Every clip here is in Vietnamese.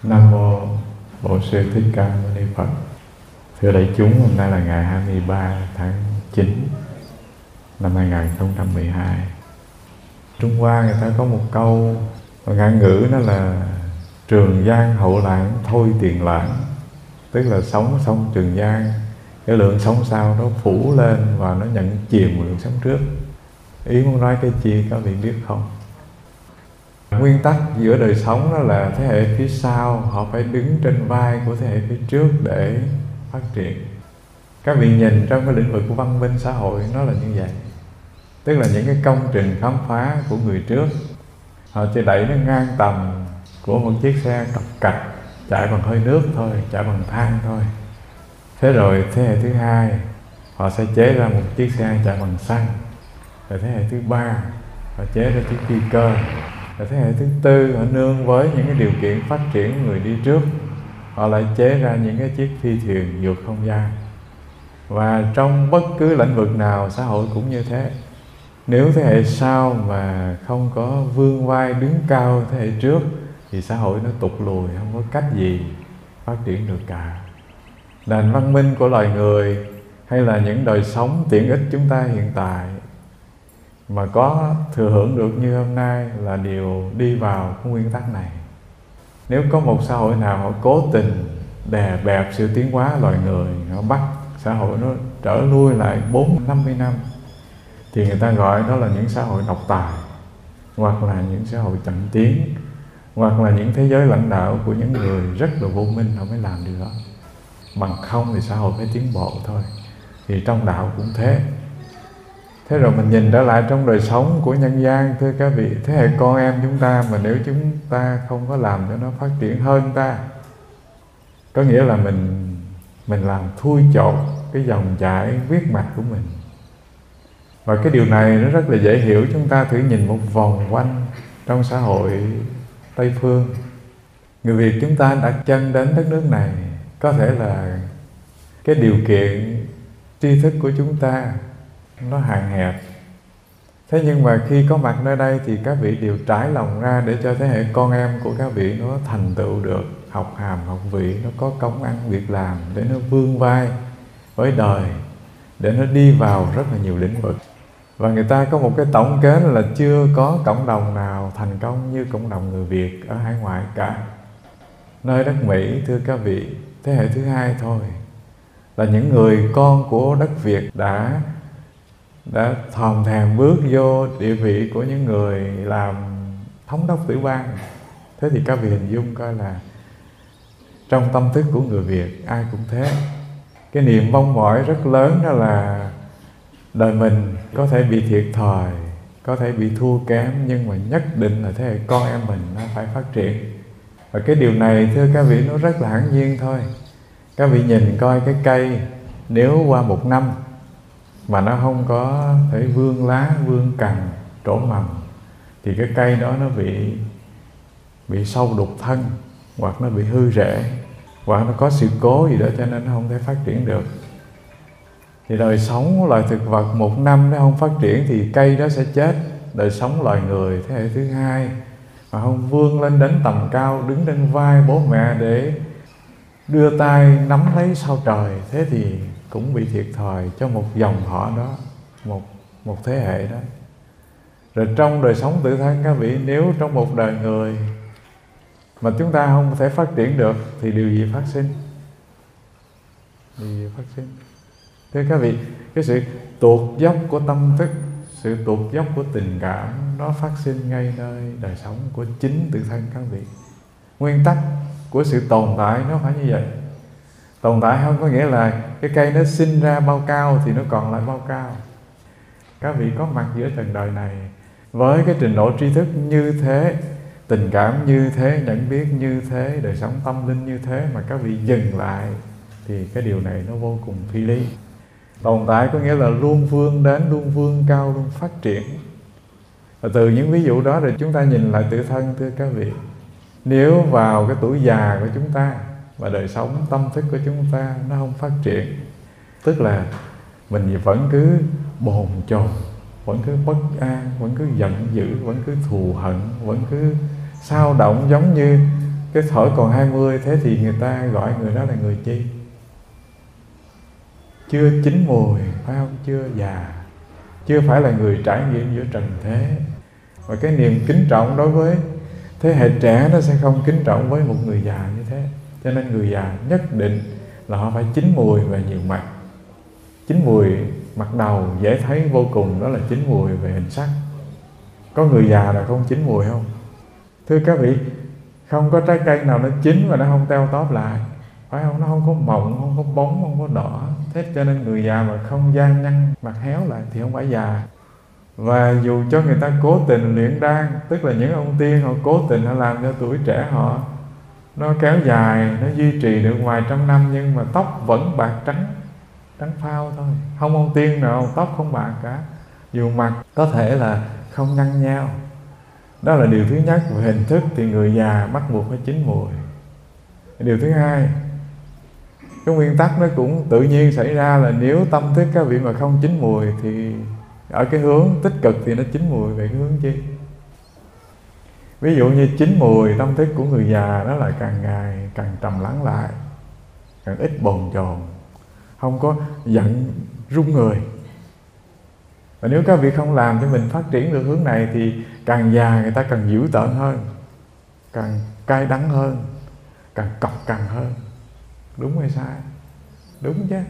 Nam mô Bổn Sư Thích Ca Mâu Ni Phật. Thưa đại chúng, hôm nay là ngày 23 tháng 9 năm 2012. Trung Hoa người ta có một câu ngạn ngữ, đó là trường giang hậu lãng thôi tiền lãng. Tức là sống xong trường giang, cái lượng sống sau nó phủ lên và nó nhận chìm lượng sống trước. Ý muốn nói cái chi các vị biết không? Nguyên tắc giữa đời sống đó là thế hệ phía sau họ phải đứng trên vai của thế hệ phía trước để phát triển. Các vị nhìn trong cái lĩnh vực của văn minh xã hội nó là như vậy. Tức là những cái công trình khám phá của người trước, họ chỉ đẩy nó ngang tầm của một chiếc xe cọc cạch chạy bằng hơi nước thôi, chạy bằng than thôi. Thế rồi thế hệ thứ hai họ sẽ chế ra một chiếc xe chạy bằng xăng. Rồi thế hệ thứ ba họ chế ra chiếc phi cơ. Rồi thế hệ thứ tư họ nương với những cái điều kiện phát triển của người đi trước, họ lại chế ra những cái chiếc phi thuyền vượt không gian. Và trong bất cứ lĩnh vực nào xã hội cũng như thế. Nếu thế hệ sau mà không có vươn vai đứng cao thế hệ trước thì xã hội nó tụt lùi, không có cách gì phát triển được cả. Nền văn minh của loài người hay là những đời sống tiện ích chúng ta hiện tại mà có thừa hưởng được như hôm nay là đều đi vào cái nguyên tắc này. Nếu có một xã hội nào họ cố tình đè bẹp sự tiến hóa loài người, họ bắt xã hội nó trở lui lại 40-50 năm, thì người ta gọi đó là những xã hội độc tài, hoặc là những xã hội chậm tiến, hoặc là những thế giới lãnh đạo của những người rất là vô minh họ mới làm điều đó. Bằng không thì xã hội phải tiến bộ thôi. Thì trong đạo cũng thế. Thế rồi mình nhìn trở lại trong đời sống của nhân gian, thưa các vị, thế hệ con em chúng ta mà nếu chúng ta không có làm cho nó phát triển hơn ta, có nghĩa là mình làm thui chột cái dòng chảy huyết mạch của mình. Và cái điều này nó rất là dễ hiểu. Chúng ta thử nhìn một vòng quanh trong xã hội Tây Phương. Người Việt chúng ta đặt chân đến đất nước này, có thể là cái điều kiện tri thức của chúng ta nó hạn hẹp. Thế nhưng mà khi có mặt nơi đây thì các vị đều trải lòng ra để cho thế hệ con em của các vị nó thành tựu được học hàm, học vị, nó có công ăn việc làm để nó vươn vai với đời, để nó đi vào rất là nhiều lĩnh vực. Và người ta có một cái tổng kết là chưa có cộng đồng nào thành công như cộng đồng người Việt ở hải ngoại cả. Nơi đất Mỹ, thưa các vị, thế hệ thứ hai thôi, là những người con của đất Việt đã thòm thèm bước vô địa vị của những người làm thống đốc tiểu bang. Thế thì các vị hình dung coi là trong tâm thức của người Việt ai cũng thế. Cái niềm mong mỏi rất lớn đó là đời mình có thể bị thiệt thòi, có thể bị thua kém, nhưng mà nhất định là thế hệ con em mình nó phải phát triển. Và cái điều này thưa các vị nó rất là hẳn nhiên thôi. Các vị nhìn coi cái cây, nếu qua một năm mà nó không có thể vươn lá, vươn cành, trổ mầm, thì cái cây đó nó bị sâu đục thân, hoặc nó bị hư rễ, hoặc nó có sự cố gì đó cho nên nó không thể phát triển được. Thì đời sống của loài thực vật một năm nó không phát triển thì cây đó sẽ chết. Đời sống loài người thế hệ thứ hai mà không vươn lên đến tầm cao, đứng trên vai bố mẹ để đưa tay nắm lấy sao trời, thế thì cũng bị thiệt thòi cho một dòng họ đó, một thế hệ đó. Rồi trong đời sống tự thân các vị, nếu trong một đời người mà chúng ta không thể phát triển được thì điều gì phát sinh? Điều gì phát sinh? Thưa các vị, cái sự tuột dốc của tâm thức, sự tuột dốc của tình cảm nó phát sinh ngay nơi đời sống của chính tự thân các vị. Nguyên tắc của sự tồn tại nó phải như vậy. Tồn tại không có nghĩa là cái cây nó sinh ra bao cao thì nó còn lại bao cao. Các vị có mặt giữa trần đời này với cái trình độ tri thức như thế, tình cảm như thế, nhận biết như thế, đời sống tâm linh như thế mà các vị dừng lại thì cái điều này nó vô cùng phi lý. Tồn tại có nghĩa là luôn vươn đến, luôn vươn cao, luôn phát triển. Và từ những ví dụ đó rồi chúng ta nhìn lại tự thân, thưa các vị. Nếu vào cái tuổi già của chúng ta và đời sống tâm thức của chúng ta nó không phát triển, tức là mình vẫn cứ bồn chồn, vẫn cứ bất an, vẫn cứ giận dữ, vẫn cứ thù hận, vẫn cứ xao động, giống như cái thở còn 20, thế thì người ta gọi người đó là người chi? Chưa chín mùi, phải không? Chưa già, chưa phải là người trải nghiệm giữa trần thế. Và cái niềm kính trọng đối với thế hệ trẻ nó sẽ không kính trọng với một người già như thế. Cho nên người già nhất định là họ phải chín mùi về nhiều mặt. Chín mùi mặt đầu dễ thấy vô cùng, đó là chín mùi về hình sắc. Có người già là không chín mùi không? Thưa các vị, không có trái cây nào nó chín và nó không teo tóp lại, phải không? Nó không có mọng, không có bóng, không có đỏ. Thế cho nên người già mà không gian nhăn, mặt héo lại thì không phải già. Và dù cho người ta cố tình luyện đan, tức là những ông tiên họ cố tình họ làm cho tuổi trẻ họ nó kéo dài, nó duy trì được vài trăm năm, nhưng mà tóc vẫn bạc trắng, trắng phao thôi. Không ông tiên nào tóc không bạc cả, dù mặt có thể là không nhăn nheo. Đó là điều thứ nhất. Về hình thức thì người già bắt buộc phải chín mùi. Điều thứ hai, cái nguyên tắc nó cũng tự nhiên xảy ra là nếu tâm thức các vị mà không chín mùi thì ở cái hướng tích cực thì nó chín mùi về cái hướng chi? Ví dụ như chín mùi tâm thức của người già đó là càng ngày càng trầm lắng lại, càng ít bồn chồn, không có giận run người. Và nếu các vị không làm cho mình phát triển được hướng này thì càng già người ta càng dữ tợn hơn, càng cay đắng hơn, càng cọc cằn hơn. Đúng hay sai? Đúng chứ.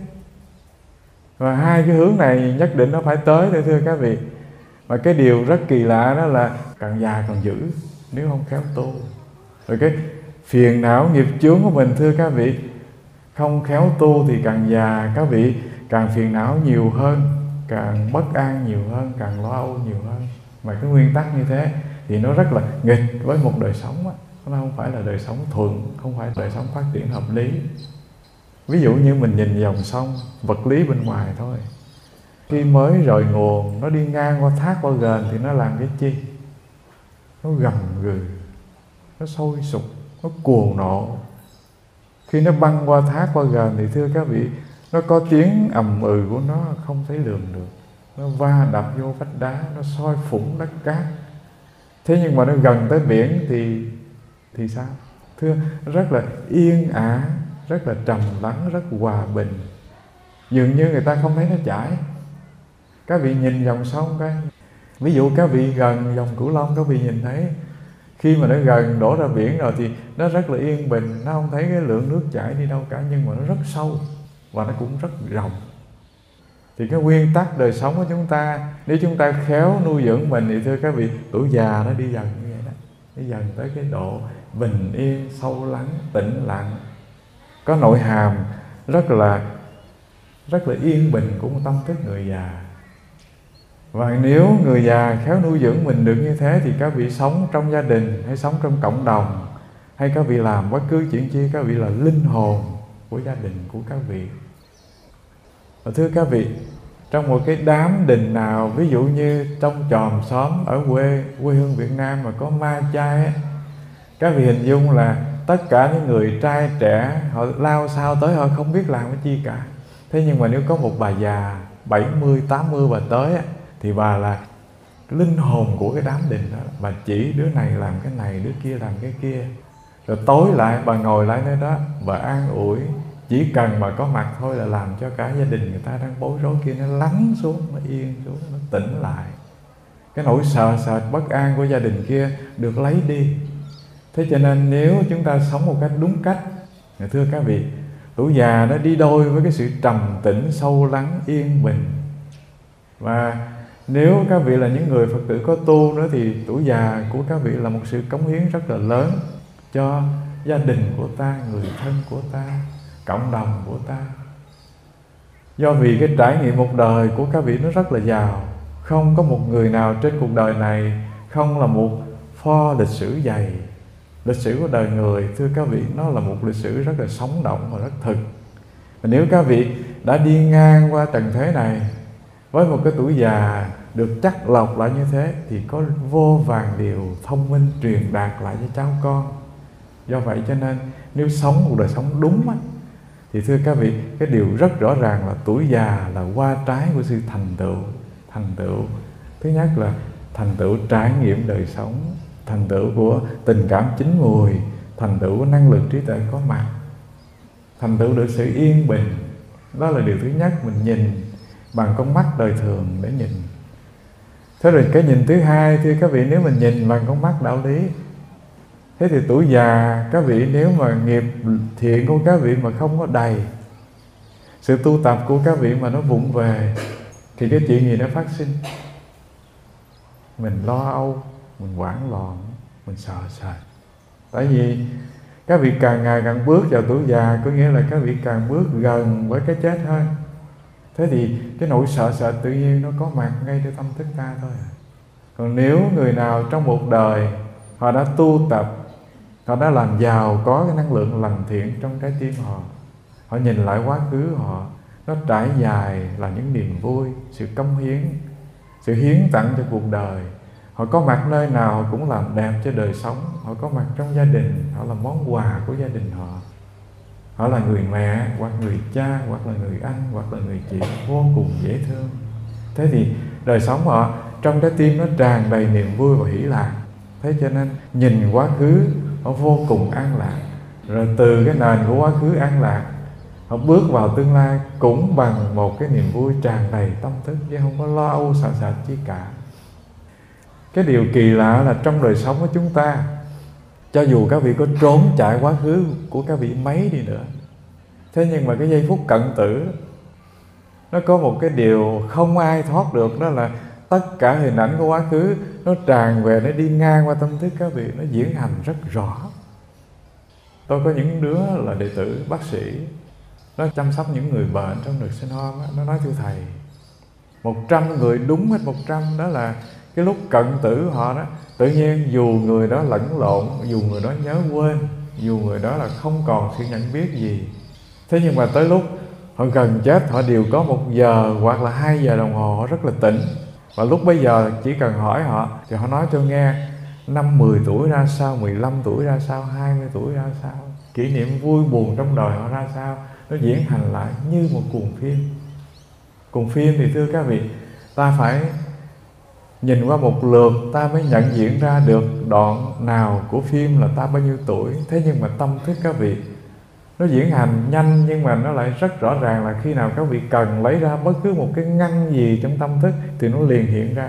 Và hai cái hướng này nhất định nó phải tới để thưa các vị. Và cái điều rất kỳ lạ đó là càng già càng dữ nếu không khéo tu. Rồi cái phiền não nghiệp chướng của mình thưa các vị, không khéo tu thì càng già các vị càng phiền não nhiều hơn, càng bất an nhiều hơn, càng lo âu nhiều hơn. Mà cái nguyên tắc như thế thì nó rất là nghịch với một đời sống đó. Nó không phải là đời sống thuận, không phải đời sống phát triển hợp lý. Ví dụ như mình nhìn dòng sông, vật lý bên ngoài thôi. Khi mới rời nguồn, nó đi ngang qua thác qua ghềnh thì nó làm cái chi? Nó gầm gừ, nó sôi sục, nó cuồng nộ. Khi nó băng qua thác qua ghềnh thì thưa các vị, nó có tiếng ầm của nó không thể lường được. Nó va đập vô vách đá, nó soi phủng đất cát. Thế nhưng mà nó gần tới biển thì sao? Thưa, rất là yên ả, rất là trầm lắng, rất hòa bình. Dường như người ta không thấy nó chảy. Các vị nhìn dòng sông coi. Ví dụ các vị gần dòng Cửu Long, các vị nhìn thấy khi mà nó gần đổ ra biển rồi thì nó rất là yên bình. Nó không thấy cái lượng nước chảy đi đâu cả, nhưng mà nó rất sâu và nó cũng rất rộng. Thì cái nguyên tắc đời sống của chúng ta, nếu chúng ta khéo nuôi dưỡng mình thì thưa các vị, tuổi già nó đi dần như vậy đó. Đi dần tới cái độ bình yên, sâu lắng, tĩnh lặng, có nội hàm rất là yên bình của một tâm thức người già. Và nếu người già khéo nuôi dưỡng mình được như thế thì các vị sống trong gia đình hay sống trong cộng đồng, hay các vị làm bất cứ chuyện chi, các vị là linh hồn của gia đình của các vị. Và thưa các vị, trong một cái đám đình nào, ví dụ như trong chòm xóm ở quê hương Việt Nam mà có ma chay, các vị hình dung là tất cả những người trai trẻ họ lao sao tới, họ không biết làm cái chi cả. Thế nhưng mà nếu có một bà già 70, 80 bà tới thì bà là linh hồn của cái đám đình đó. Bà chỉ đứa này làm cái này, đứa kia làm cái kia. Rồi tối lại bà ngồi lại nơi đó, bà an ủi. Chỉ cần mà có mặt thôi là làm cho cả gia đình người ta đang bối rối kia nó lắng xuống, nó yên xuống, nó tỉnh lại. Cái nỗi sợ sệt bất an của gia đình kia được lấy đi. Thế cho nên nếu chúng ta sống một cách đúng cách, thưa các vị, tuổi già nó đi đôi với cái sự trầm tĩnh, sâu lắng, yên bình. Và nếu các vị là những người Phật tử có tu nữa thì tuổi già của các vị là một sự cống hiến rất là lớn cho gia đình của ta, người thân của ta, cộng đồng của ta. Do vì cái trải nghiệm một đời của các vị nó rất là giàu. Không có một người nào trên cuộc đời này không là một pho lịch sử dày. Lịch sử của đời người, thưa các vị, nó là một lịch sử rất là sống động và rất thực. Và nếu các vị đã đi ngang qua trần thế này với một cái tuổi già được chắc lọc lại như thế thì có vô vàn điều thông minh truyền đạt lại cho cháu con. Do vậy cho nên nếu sống một đời sống đúng thì thưa các vị, cái điều rất rõ ràng là tuổi già là hoa trái của sự thành tựu. Thành tựu thứ nhất là thành tựu trải nghiệm đời sống, thành tựu của tình cảm chín mùi, thành tựu năng lực trí tuệ có mặt, thành tựu được sự yên bình. Đó là điều thứ nhất, mình nhìn bằng con mắt đời thường để nhìn. Thế rồi cái nhìn thứ hai, thưa các vị, nếu mình nhìn bằng con mắt đạo lý, thế thì tuổi già các vị, nếu mà nghiệp thiện của các vị mà không có đầy, sự tu tập của các vị mà nó vụng về, thì cái chuyện gì nó phát sinh? Mình lo âu, mình hoảng loạn, mình sợ sệt. Tại vì các vị càng ngày càng bước vào tuổi già, có nghĩa là các vị càng bước gần với cái chết hơn. Thế thì cái nỗi sợ sệt tự nhiên nó có mặt ngay trong tâm thức ta thôi. Còn nếu người nào trong một đời họ đã tu tập, họ đã làm giàu có cái năng lượng lành thiện trong trái tim họ, họ nhìn lại quá khứ họ, nó trải dài là những niềm vui, sự cống hiến, sự hiến tặng cho cuộc đời. Họ có mặt nơi nào họ cũng làm đẹp cho đời sống. Họ có mặt trong gia đình, họ là món quà của gia đình họ. Họ là người mẹ, hoặc người cha, hoặc là người anh, hoặc là người chị vô cùng dễ thương. Thế thì đời sống họ trong trái tim nó tràn đầy niềm vui và hỷ lạc. Thế cho nên nhìn quá khứ họ vô cùng an lạc. Rồi từ cái nền của quá khứ an lạc, họ bước vào tương lai cũng bằng một cái niềm vui tràn đầy tâm thức, chứ không có lo âu sợ sệt chi cả. Cái điều kỳ lạ là trong đời sống của chúng ta, cho dù các vị có trốn chạy quá khứ của các vị mấy đi nữa, thế nhưng mà cái giây phút cận tử, nó có một cái điều không ai thoát được, đó là tất cả hình ảnh của quá khứ nó tràn về, nó đi ngang qua tâm thức các vị, nó diễn hành rất rõ. Tôi có những đứa là đệ tử bác sĩ, nó chăm sóc những người bệnh trong đợt sinh home á, nó nói thưa thầy, 100 người đúng hết 100, đó là cái lúc cận tử họ đó, tự nhiên dù người đó lẫn lộn, dù người đó nhớ quên, dù người đó là không còn sự nhận biết gì, thế nhưng mà tới lúc họ gần chết, họ đều có 1 giờ hoặc là 2 giờ đồng hồ họ rất là tỉnh. Và lúc bây giờ chỉ cần hỏi họ thì họ nói cho nghe năm 10 tuổi ra sao, 15 tuổi ra sao, 20 tuổi ra sao, kỷ niệm vui buồn trong đời họ ra sao. Nó diễn hành lại như một cuồng phim. Cuồng phim thì thưa các vị, ta phải nhìn qua một lượt ta mới nhận diện ra được đoạn nào của phim là ta bao nhiêu tuổi. Thế nhưng mà tâm thức các vị nó diễn hành nhanh, nhưng mà nó lại rất rõ ràng là khi nào các vị cần lấy ra bất cứ một cái ngăn gì trong tâm thức thì nó liền hiện ra.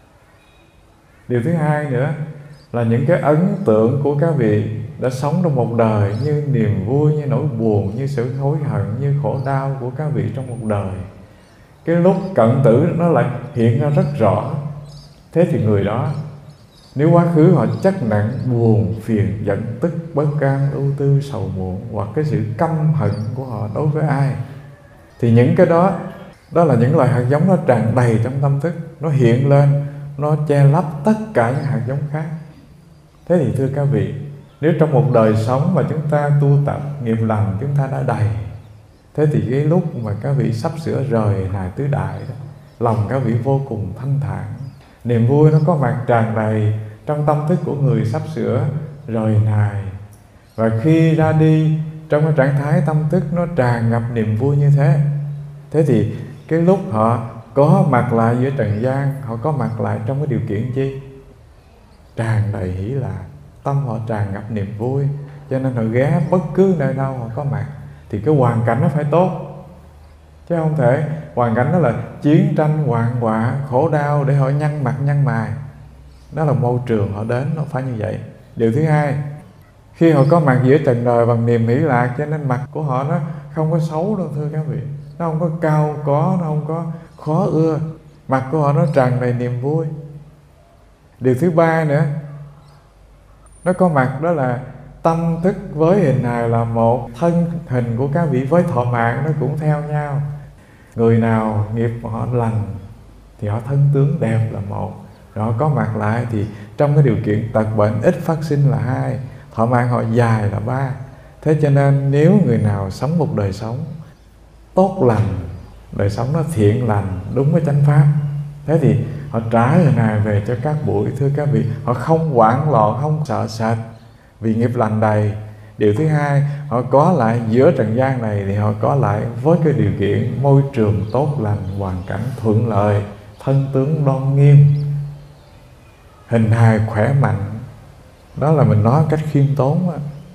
Điều thứ hai nữa là những cái ấn tượng của các vị đã sống trong một đời, như niềm vui, như nỗi buồn, như sự hối hận, như khổ đau của các vị trong một đời, cái lúc cận tử nó lại hiện ra rất rõ. Thế thì người đó, nếu quá khứ họ chất nặng buồn, phiền, giận, tức, bất an, ưu tư, sầu muộn, hoặc cái sự căm hận của họ đối với ai, thì những cái đó, đó là những loài hạt giống nó tràn đầy trong tâm thức, nó hiện lên, nó che lấp tất cả những hạt giống khác. Thế thì thưa các vị, nếu trong một đời sống mà chúng ta tu tập nghiệp lành chúng ta đã đầy, thế thì cái lúc mà các vị sắp sửa rời nài tứ đại đó, lòng các vị vô cùng thanh thản, niềm vui nó có mặt tràn đầy trong tâm thức của người sắp sửa rời nài. Và khi ra đi trong cái trạng thái tâm thức nó tràn ngập niềm vui như thế, thế thì cái lúc họ có mặt lại giữa trần gian, họ có mặt lại trong cái điều kiện chi? Tràn đầy hỷ lạc, tâm họ tràn ngập niềm vui, cho nên họ ghé bất cứ nơi đâu họ có mặt thì cái hoàn cảnh nó phải tốt. Chứ không thể hoàn cảnh đó là chiến tranh, hoạn họa, khổ đau để họ nhăn mặt nhăn mày. Đó là môi trường họ đến, nó phải như vậy. Điều thứ hai, khi họ có mặt giữa trần đời bằng niềm hỷ lạc, cho nên mặt của họ nó không có xấu đâu thưa các vị. Nó không có cao có, nó không có khó ưa. Mặt của họ nó tràn đầy niềm vui. Điều thứ ba nữa, nó có mặt đó là tâm thức với hình hài là một, thân hình của các vị với thọ mạng nó cũng theo nhau. Người nào nghiệp họ lành thì họ thân tướng đẹp là một, rồi họ có mặt lại thì trong cái điều kiện tật bệnh ít phát sinh là hai, thọ mạng họ dài là ba. Thế cho nên nếu người nào sống một đời sống tốt lành, đời sống nó thiện lành, đúng với chánh pháp, thế thì họ trả lời này về cho các buổi. Thưa các vị, họ không hoảng loạn, không sợ sệt vì nghiệp lành đầy. Điều thứ hai, họ có lại giữa trần gian này thì họ có lại với cái điều kiện môi trường tốt lành, hoàn cảnh thuận lợi, thân tướng đoan nghiêm, hình hài khỏe mạnh. Đó là mình nói cách khiêm tốn á.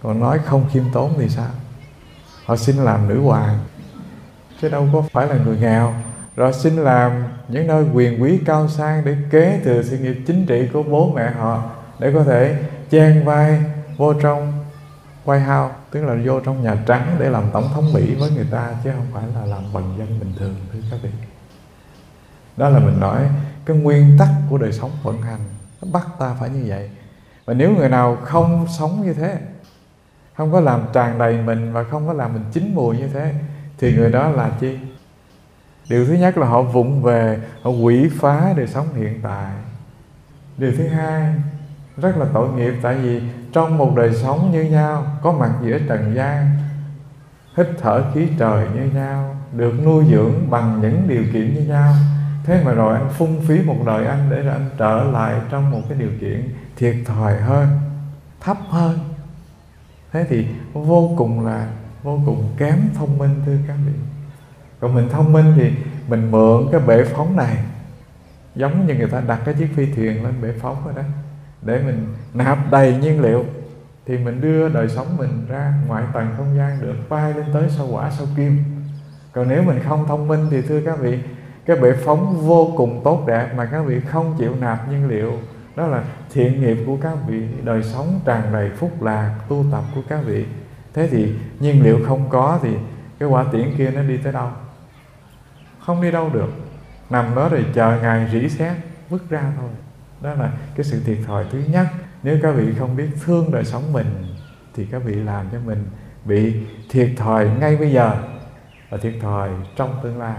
Còn nói không khiêm tốn thì sao? Họ xin làm nữ hoàng, chứ đâu có phải là người nghèo. Rồi xin làm những nơi quyền quý cao sang để kế thừa sự nghiệp chính trị của bố mẹ họ, để có thể chen vai vô trong White House, tức là vô trong Nhà Trắng để làm tổng thống Mỹ với người ta, chứ không phải là làm bần dân bình thường, thưa các vị. Đó là mình nói cái nguyên tắc của đời sống vận hành, nó bắt ta phải như vậy. Và nếu người nào không sống như thế, không có làm tràn đầy mình và không có làm mình chín mùi như thế, thì người đó là chi? Điều thứ nhất là họ vụng về, họ quỷ phá đời sống hiện tại. Điều thứ hai, rất là tội nghiệp, tại vì trong một đời sống như nhau, có mặt giữa trần gian, hít thở khí trời như nhau, được nuôi dưỡng bằng những điều kiện như nhau, thế mà rồi anh phung phí một đời anh để rồi anh trở lại trong một cái điều kiện thiệt thòi hơn, thấp hơn. Thế thì vô cùng kém thông minh, thưa các vị. Còn mình thông minh thì mình mượn cái bệ phóng này, giống như người ta đặt cái chiếc phi thuyền lên bệ phóng rồi đó, để mình nạp đầy nhiên liệu, thì mình đưa đời sống mình ra ngoại tầng không gian, được bay lên tới sao Hỏa sao Kim. Còn nếu mình không thông minh thì thưa các vị, cái bệ phóng vô cùng tốt đẹp mà các vị không chịu nạp nhiên liệu, đó là thiện nghiệp của các vị, đời sống tràn đầy phúc lạc, tu tập của các vị. Thế thì nhiên liệu không có thì cái quả tiễn kia nó đi tới đâu? Không đi đâu được, nằm đó rồi chờ Ngài rỉ sét vứt ra thôi. Đó là cái sự thiệt thòi thứ nhất. Nếu các vị không biết thương đời sống mình thì các vị làm cho mình bị thiệt thòi ngay bây giờ và thiệt thòi trong tương lai.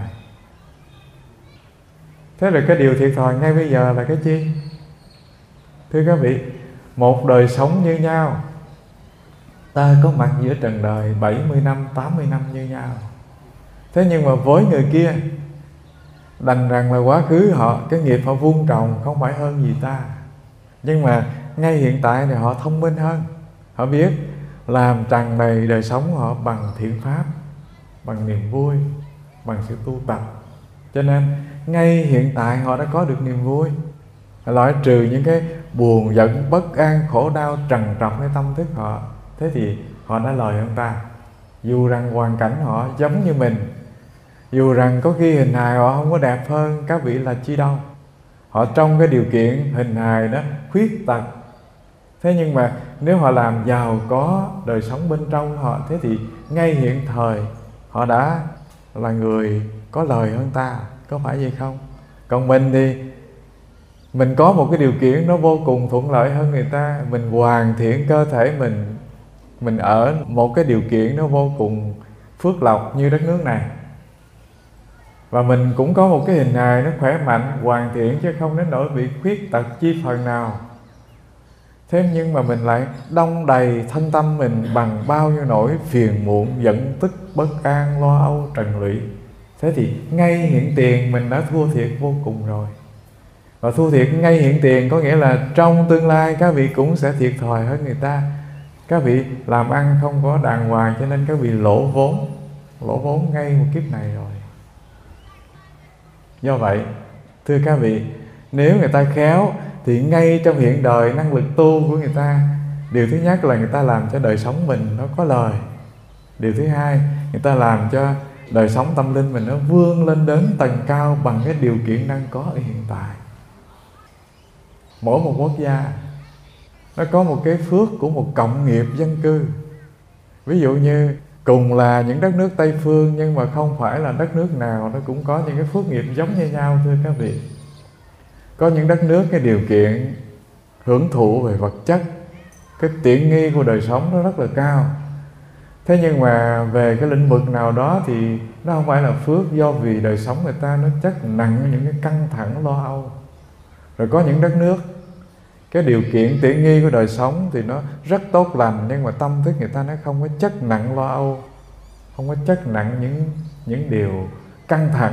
Thế rồi cái điều thiệt thòi ngay bây giờ là cái chi? Thưa các vị, một đời sống như nhau, ta có mặt giữa trần đời 70 năm, 80 năm như nhau. Thế nhưng mà với người kia, đành rằng là quá khứ họ, cái nghiệp họ vun trồng không phải hơn gì ta. Nhưng mà ngay hiện tại thì họ thông minh hơn. Họ biết làm tràn đầy đời sống họ bằng thiện pháp, bằng niềm vui, bằng sự tu tập. Cho nên ngay hiện tại họ đã có được niềm vui, loại trừ những cái buồn giận, bất an, khổ đau trằn trọcในtâm thức họ. Thế thì họ đã lời hơn ta. Dù rằng hoàn cảnh họ giống như mình, dù rằng có khi hình hài họ không có đẹp hơn các vị là chi đâu, họ trong cái điều kiện hình hài đó khuyết tật. Thế nhưng mà nếu họ làm giàu có đời sống bên trong họ, thế thì ngay hiện thời họ đã là người có lời hơn ta, có phải vậy không? Còn mình thì mình có một cái điều kiện nó vô cùng thuận lợi hơn người ta, mình hoàn thiện cơ thể mình ở một cái điều kiện nó vô cùng phước lộc như đất nước này, và mình cũng có một cái hình hài nó khỏe mạnh, hoàn thiện, chứ không đến nỗi bị khuyết tật chi phần nào. Thế nhưng mà mình lại đong đầy thân tâm mình bằng bao nhiêu nỗi phiền muộn, giận tức, bất an, lo âu, trần lụy. Thế thì ngay hiện tiền mình đã thua thiệt vô cùng rồi. Và thua thiệt ngay hiện tiền có nghĩa là trong tương lai các vị cũng sẽ thiệt thòi hơn người ta. Các vị làm ăn không có đàng hoàng, cho nên các vị lỗ vốn ngay một kiếp này rồi. Do vậy, thưa các vị, nếu người ta khéo thì ngay trong hiện đời năng lực tu của người ta, điều thứ nhất là người ta làm cho đời sống mình nó có lời. Điều thứ hai, người ta làm cho đời sống tâm linh mình nó vươn lên đến tầng cao bằng cái điều kiện đang có ở hiện tại. Mỗi một quốc gia nó có một cái phước của một cộng nghiệp dân cư. Ví dụ như cùng là những đất nước Tây Phương, nhưng mà không phải là đất nước nào nó cũng có những cái phước nghiệp giống như nhau, thưa các vị. Có những đất nước cái điều kiện hưởng thụ về vật chất, cái tiện nghi của đời sống nó rất là cao. Thế nhưng mà về cái lĩnh vực nào đó thì nó không phải là phước, do vì đời sống người ta nó chất nặng những cái căng thẳng lo âu. Rồi có những đất nước cái điều kiện tiện nghi của đời sống thì nó rất tốt lành, nhưng mà tâm thức người ta nó không có chất nặng lo âu, không có chất nặng những điều căng thẳng.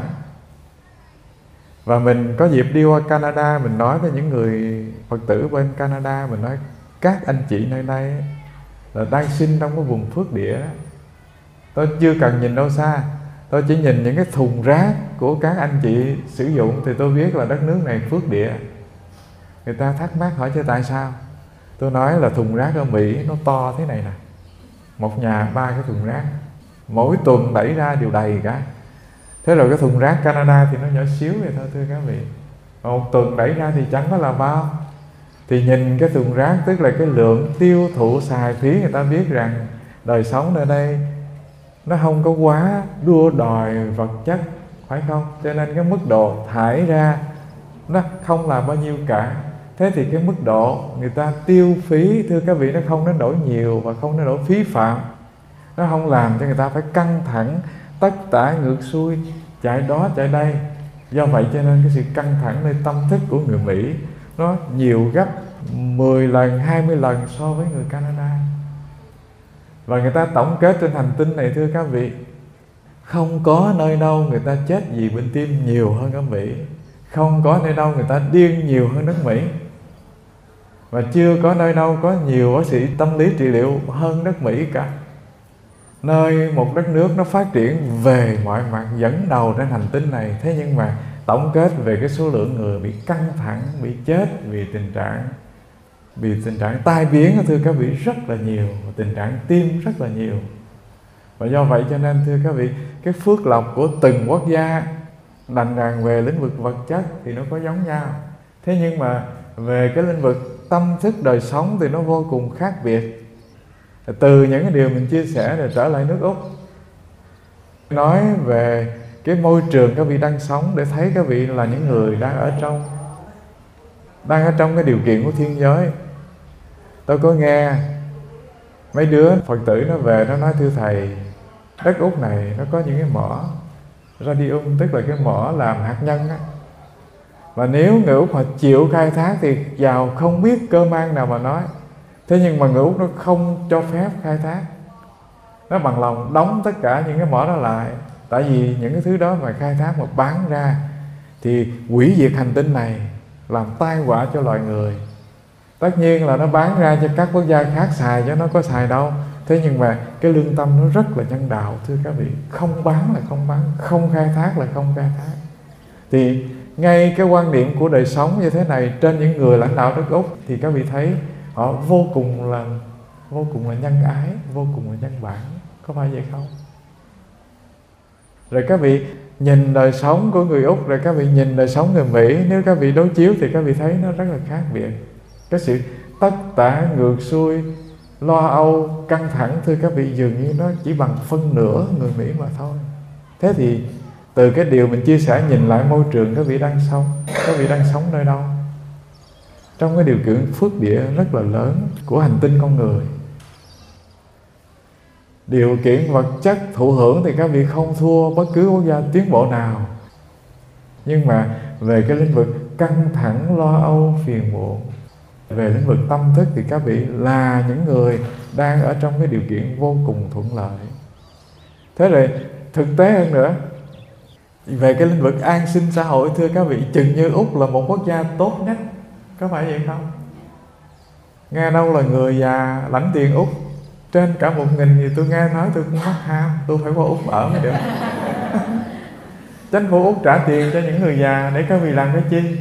Và mình có dịp đi qua Canada, mình nói với những người Phật tử bên Canada, mình nói các anh chị nơi đây là đang sinh trong cái vùng phước địa đó. Tôi chưa cần nhìn đâu xa, tôi chỉ nhìn những cái thùng rác của các anh chị sử dụng thì tôi biết là đất nước này phước địa. Người ta thắc mắc hỏi chứ tại sao? Tôi nói là thùng rác ở Mỹ nó to thế này nè, một nhà 3 cái thùng rác, mỗi tuần đẩy ra đều đầy cả. Thế rồi cái thùng rác Canada thì nó nhỏ xíu vậy thôi thưa các vị, một tuần đẩy ra thì chẳng có là bao. Thì nhìn cái thùng rác, tức là cái lượng tiêu thụ xài phí, người ta biết rằng đời sống nơi đây nó không có quá đua đòi vật chất, phải không? Cho nên cái mức độ thải ra nó không là bao nhiêu cả. Thế thì cái mức độ người ta tiêu phí, thưa các vị, nó không đến nỗi nhiều và không đến nỗi phí phạm. Nó không làm cho người ta phải căng thẳng, tất tả ngược xuôi, chạy đó chạy đây. Do vậy cho nên cái sự căng thẳng nơi tâm thức của người Mỹ nó nhiều gấp 10 lần, 20 lần so với người Canada. Và người ta tổng kết trên hành tinh này, thưa các vị, không có nơi đâu người ta chết vì bệnh tim nhiều hơn ở Mỹ, không có nơi đâu người ta điên nhiều hơn nước Mỹ, và chưa có nơi đâu có nhiều bác sĩ tâm lý trị liệu hơn nước Mỹ cả. Nơi một đất nước nó phát triển về mọi mặt, dẫn đầu trên hành tinh này. Thế nhưng mà tổng kết về cái số lượng người bị căng thẳng, bị chết vì tình trạng tai biến, thưa các vị, rất là nhiều, và tình trạng tim rất là nhiều. Và do vậy cho nên thưa các vị, cái phước lộc của từng quốc gia đành rằng về lĩnh vực vật chất thì nó có giống nhau, thế nhưng mà về cái lĩnh vực tâm thức đời sống thì nó vô cùng khác biệt. Từ những cái điều mình chia sẻ rồi trở lại nước Úc, nói về cái môi trường các vị đang sống, để thấy các vị là những người đang ở trong cái điều kiện của thiên giới. Tôi có nghe mấy đứa Phật tử nó về, nó nói thưa thầy, đất Úc này nó có những cái mỏ radium, tức là cái mỏ làm hạt nhân á, và nếu người Úc họ chịu khai thác thì giàu không biết cơ man nào mà nói. Thế nhưng mà người Úc nó không cho phép khai thác, nó bằng lòng đóng tất cả những cái mỏ đó lại. Tại vì những cái thứ đó mà khai thác mà bán ra thì hủy diệt hành tinh này, làm tai họa cho loài người. Tất nhiên là nó bán ra cho các quốc gia khác xài, chứ nó có xài đâu. Thế nhưng mà cái lương tâm nó rất là nhân đạo, thưa các vị. Không bán là không bán, không khai thác là không khai thác. Thì ngay cái quan niệm của đời sống như thế này trên những người lãnh đạo đất Úc, thì các vị thấy họ vô cùng là nhân ái, vô cùng là nhân bản. Có phải vậy không? Rồi các vị nhìn đời sống của người Úc, rồi các vị nhìn đời sống người Mỹ, nếu các vị đối chiếu thì các vị thấy nó rất là khác biệt. Cái sự tất tả ngược xuôi, lo âu, căng thẳng, thưa các vị, dường như nó chỉ bằng phân nửa người Mỹ mà thôi. Thế thì từ cái điều mình chia sẻ, nhìn lại môi trường các vị đang sống nơi đâu? Trong cái điều kiện phước địa rất là lớn của hành tinh con người. Điều kiện vật chất thụ hưởng thì các vị không thua bất cứ quốc gia tiến bộ nào. Nhưng mà về cái lĩnh vực căng thẳng, lo âu, phiền muộn, về lĩnh vực tâm thức thì các vị là những người đang ở trong cái điều kiện vô cùng thuận lợi. Thế rồi thực tế hơn nữa, về cái lĩnh vực an sinh xã hội, thưa các vị, chừng như Úc là một quốc gia tốt nhất. Có phải vậy không? Nghe đâu là người già lãnh tiền Úc trên cả 1.000 thì tôi nghe nói tôi cũng mắc ham, tôi phải qua Úc ở mới được. Chính phủ Úc trả tiền cho những người già để các vị làm cái chi?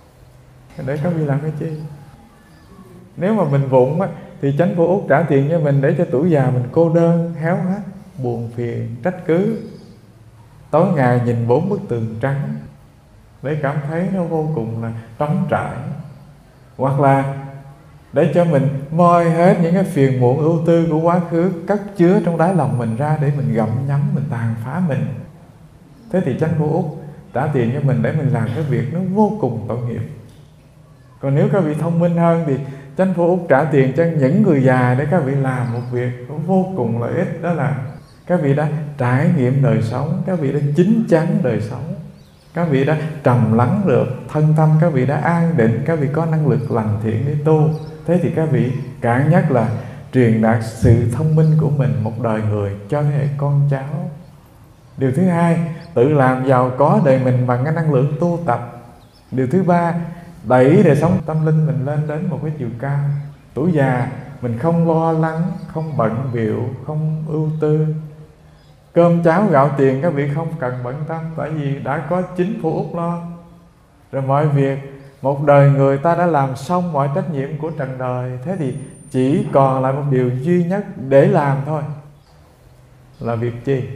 Nếu mà mình vụng á, thì chính phủ Úc trả tiền cho mình để cho tuổi già mình cô đơn, héo hắt, buồn phiền, trách cứ. Tối ngày nhìn 4 bức tường trắng để cảm thấy nó vô cùng là trống trải. Hoặc là để cho mình moi hết những cái phiền muộn ưu tư của quá khứ cất chứa trong đáy lòng mình ra, để mình gặm nhấm, mình tàn phá mình. Thế thì chính phủ Úc trả tiền cho mình để mình làm cái việc nó vô cùng tội nghiệp. Còn nếu các vị thông minh hơn thì chính phủ Úc trả tiền cho những người già để các vị làm một việc nó vô cùng lợi ích. Đó là các vị đã trải nghiệm đời sống, các vị đã chín chắn đời sống, các vị đã trầm lắng được thân tâm, các vị đã an định, các vị có năng lực lành thiện để tu. Thế thì các vị cạn nhất là truyền đạt sự thông minh của mình một đời người cho thế hệ con cháu. Điều thứ hai, tự làm giàu có đời mình bằng cái năng lượng tu tập. Điều thứ ba, đẩy đời sống tâm linh mình lên đến một cái chiều cao. Tuổi già mình không lo lắng, không bận bịu, không ưu tư. Cơm cháo gạo tiền các vị không cần bận tâm, tại vì đã có chính phủ Úc lo. Rồi mọi việc, một đời người ta đã làm xong mọi trách nhiệm của trần đời. Thế thì chỉ còn lại một điều duy nhất để làm thôi. Là việc chi?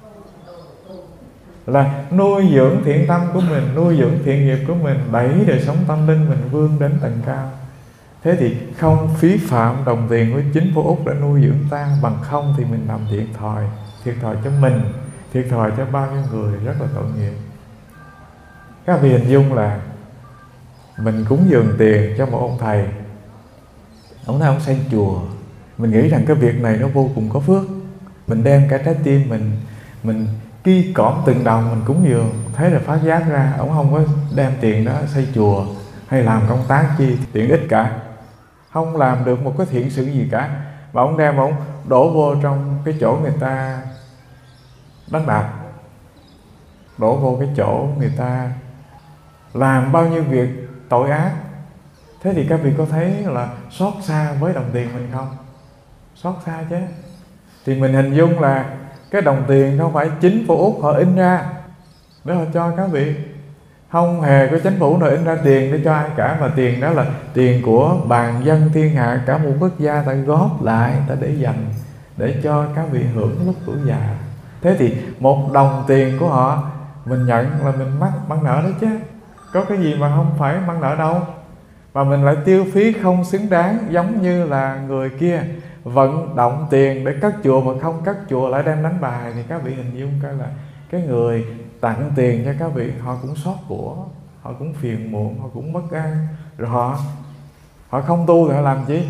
Là nuôi dưỡng thiện tâm của mình, nuôi dưỡng thiện nghiệp của mình, đẩy đời sống tâm linh mình vươn đến tầng cao. Thế thì không phí phạm đồng tiền của chính phủ Úc đã nuôi dưỡng ta, bằng không thì mình làm thiệt thòi cho mình, thiệt thòi cho bao nhiêu người, rất là tội nghiệp. Các vị hình dung là mình cúng dường tiền cho một ông thầy, ông nói ông xây chùa, mình nghĩ rằng cái việc này nó vô cùng có phước. Mình đem cả trái tim mình ki cõm từng đồng mình cúng dường, thế là phát giác ra ông không có đem tiền đó xây chùa hay làm công tác chi tiện ích cả, không làm được một cái thiện sự gì cả, mà ông đem ông đổ vô trong cái chỗ người ta đánh bạc, đổ vô cái chỗ người ta làm bao nhiêu việc tội ác. Thế thì các vị có thấy là xót xa với đồng tiền mình không? Xót xa chứ. Thì mình hình dung là cái đồng tiền không phải chính phủ Úc họ in ra để họ cho các vị, không hề có chính phủ nào in ra tiền để cho ai cả, mà tiền đó là tiền của bàn dân thiên hạ, cả một quốc gia ta góp lại, ta để dành để cho các vị hưởng lúc tuổi già. Thế thì một đồng tiền của họ mình nhận là mình mắc nợ đó chứ, có cái gì mà không phải mắc nợ đâu. Mà mình lại tiêu phí không xứng đáng, giống như là người kia vận động tiền để cất chùa mà không cất chùa lại đem đánh bài. Thì các vị hình dung coi là cái người tặng tiền cho các vị, họ cũng xót của, họ cũng phiền muộn, họ cũng bất an, rồi họ không tu thì họ làm chi?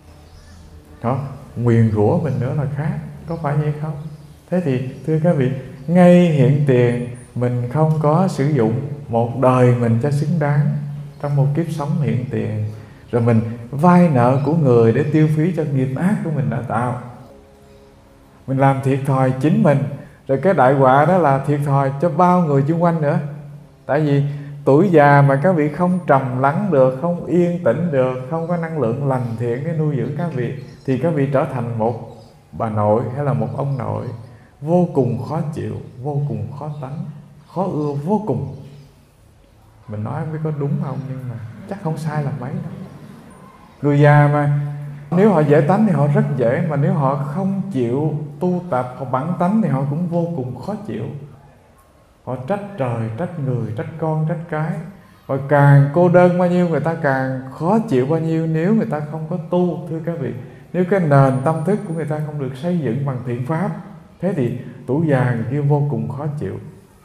Họ nguyền rủa mình nữa là khác, có phải vậy không? Thế thì thưa các vị, ngay hiện tiền mình không có sử dụng một đời mình cho xứng đáng trong một kiếp sống hiện tiền, rồi mình vay nợ của người để tiêu phí cho nghiệp ác của mình đã tạo, mình làm thiệt thòi chính mình, rồi cái đại họa đó là thiệt thòi cho bao người xung quanh nữa. Tại vì tuổi già mà các vị không trầm lắng được, không yên tĩnh được, không có năng lượng lành thiện để nuôi dưỡng các vị, thì các vị trở thành một bà nội hay là một ông nội vô cùng khó chịu, vô cùng khó tánh, khó ưa vô cùng. Mình nói không biết có đúng không, nhưng mà chắc không sai là mấy đâu. Người già mà nếu họ dễ tánh thì họ rất dễ, mà nếu họ không chịu tu tập, họ bản tánh thì họ cũng vô cùng khó chịu. Họ trách trời, trách người, trách con, trách cái. Và càng cô đơn bao nhiêu, người ta càng khó chịu bao nhiêu nếu người ta không có tu, thưa các vị. Nếu cái nền tâm thức của người ta không được xây dựng bằng thiện pháp, thế thì tuổi già người kia vô cùng khó chịu.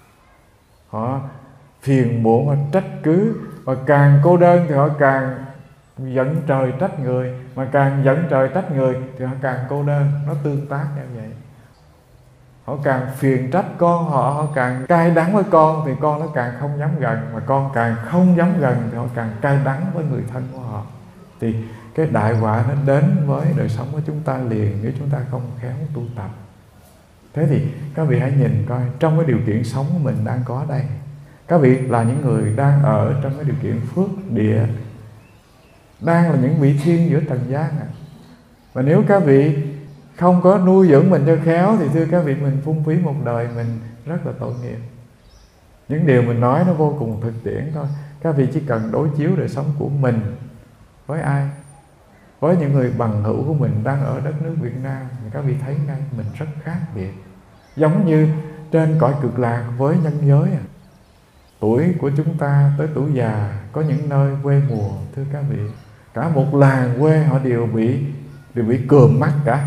Họ phiền muộn, họ trách cứ, và càng cô đơn thì họ càng giận trời trách người, mà càng giận trời trách người thì họ càng cô đơn. Nó tương tác như vậy. Họ càng phiền trách con họ càng cay đắng với con thì con nó càng không dám gần, mà con càng không dám gần thì họ càng cay đắng với người thân của họ. Thì cái đại họa nó đến với đời sống của chúng ta liền nếu chúng ta không khéo tu tập. Thế thì các vị hãy nhìn coi, trong cái điều kiện sống của mình đang có đây, các vị là những người đang ở trong cái điều kiện phước địa, đang là những vị thiên giữa trần gian. Và nếu các vị không có nuôi dưỡng mình cho khéo thì thưa các vị, mình phung phí một đời mình rất là tội nghiệp. Những điều mình nói nó vô cùng thực tiễn thôi. Các vị chỉ cần đối chiếu đời sống của mình với ai, với những người bằng hữu của mình đang ở đất nước Việt Nam, thì các vị thấy ngay mình rất khác biệt. Giống như trên cõi cực lạc với nhân giới. Tuổi của chúng ta tới tuổi già có những nơi quê mùa, thưa các vị, cả một làng quê họ đều bị cườm mắt cả.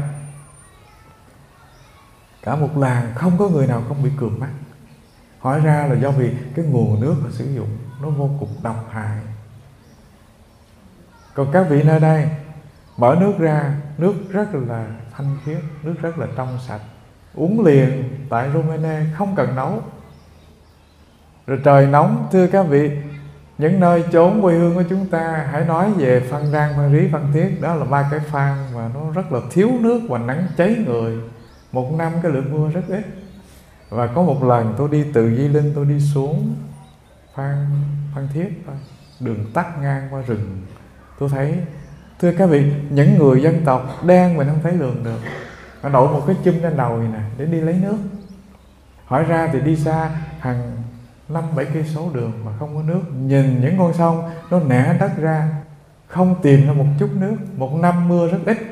Cả một làng không có người nào không bị cườm mắt. Hỏi ra là do vì cái nguồn nước họ sử dụng nó vô cùng độc hại. Còn các vị nơi đây mở nước ra, nước rất là thanh khiết, nước rất là trong sạch, uống liền tại Romania, không cần nấu. Rồi trời nóng, thưa các vị, những nơi chốn quê hương của chúng ta, hãy nói về Phan Rang, Phan Rí, Phan Thiết, đó là ba cái phan mà nó rất là thiếu nước và nắng cháy người. Một năm cái lượng mưa rất ít. Và có một lần tôi đi từ Di Linh, tôi đi xuống Phan Thiết thôi, đường tắt ngang qua rừng. Tôi thấy, thưa các vị, những người dân tộc đen mình không thấy lường được, họ đội một cái chum lên đầu này nè để đi lấy nước. Hỏi ra thì đi xa hàng 5-7 cây số đường mà không có nước. Nhìn những con sông nó nẻ đất ra, không tìm ra một chút nước, một năm mưa rất ít.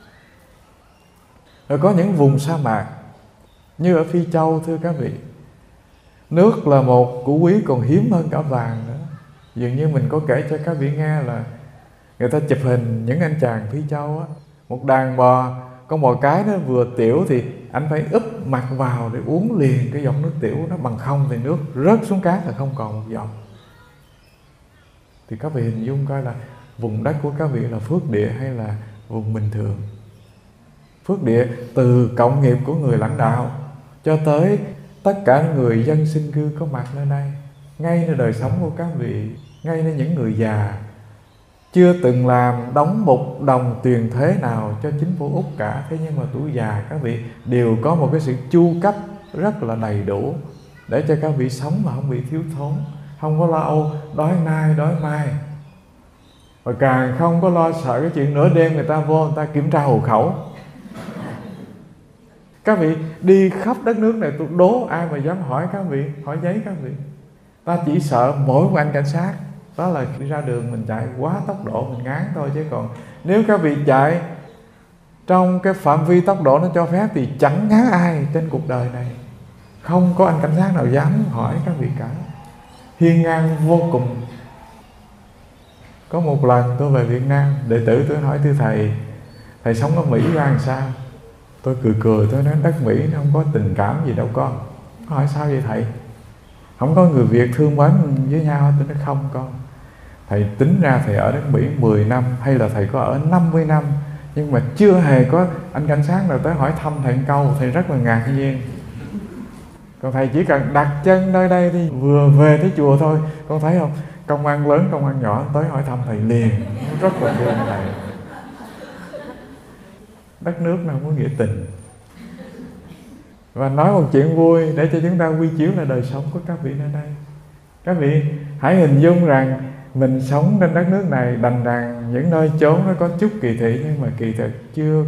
Rồi có những vùng sa mạc như ở Phi Châu, thưa các vị, nước là một của quý còn hiếm hơn cả vàng nữa. Dường như mình có kể cho các vị nghe là người ta chụp hình những anh chàng Phi Châu á, một đàn bò, con bò cái nó vừa tiểu thì anh phải úp mặt vào để uống liền cái giọt nước tiểu nó, bằng không thì nước rớt xuống cát là không còn một giọt. Thì các vị hình dung coi là vùng đất của các vị là phước địa hay là vùng bình thường. Phước địa từ cộng nghiệp của người lãnh đạo cho tới tất cả người dân sinh cư có mặt nơi đây, ngay nơi đời sống của các vị, ngay nơi những người già chưa từng làm đóng một đồng tiền thuế nào cho chính phủ Úc cả. Thế nhưng mà tuổi già các vị đều có một cái sự chu cấp rất là đầy đủ để cho các vị sống mà không bị thiếu thốn, không có lo âu đói nay đói mai, và càng không có lo sợ cái chuyện nửa đêm người ta vô người ta kiểm tra hộ khẩu. Các vị đi khắp đất nước này, tôi đố ai mà dám hỏi các vị, hỏi giấy các vị. Ta chỉ sợ mỗi một anh cảnh sát, đó là đi ra đường mình chạy quá tốc độ mình ngán thôi, chứ còn nếu các vị chạy trong cái phạm vi tốc độ nó cho phép thì chẳng ngán ai trên cuộc đời này. Không có anh cảnh sát nào dám hỏi các vị cả, hiên ngang vô cùng. Có một lần tôi về Việt Nam, đệ tử tôi hỏi: thưa thầy sống ở Mỹ ra làm sao? Tôi cười tôi nói: đất Mỹ nó không có tình cảm gì đâu con. Hỏi sao vậy thầy? Không có người Việt thương mến với nhau? Tôi nói không con. Thầy tính ra thầy ở đất Mỹ 10 năm hay là thầy có ở 50 năm, nhưng mà chưa hề có anh cảnh sát nào tới hỏi thăm thầy một câu, thầy rất là ngạc nhiên. Còn thầy chỉ cần đặt chân nơi đây thì vừa về tới chùa thôi, con thấy không, công an lớn công an nhỏ tới hỏi thăm thầy liền, rất là thương thầy. Đất nước nào có nghĩa tình. Và nói một chuyện vui để cho chúng ta quy chiếu là đời sống của các vị nơi đây. Các vị hãy hình dung rằng mình sống trên đất nước này, đành rằng những nơi chốn nó có chút kỳ thị, nhưng mà kỳ thực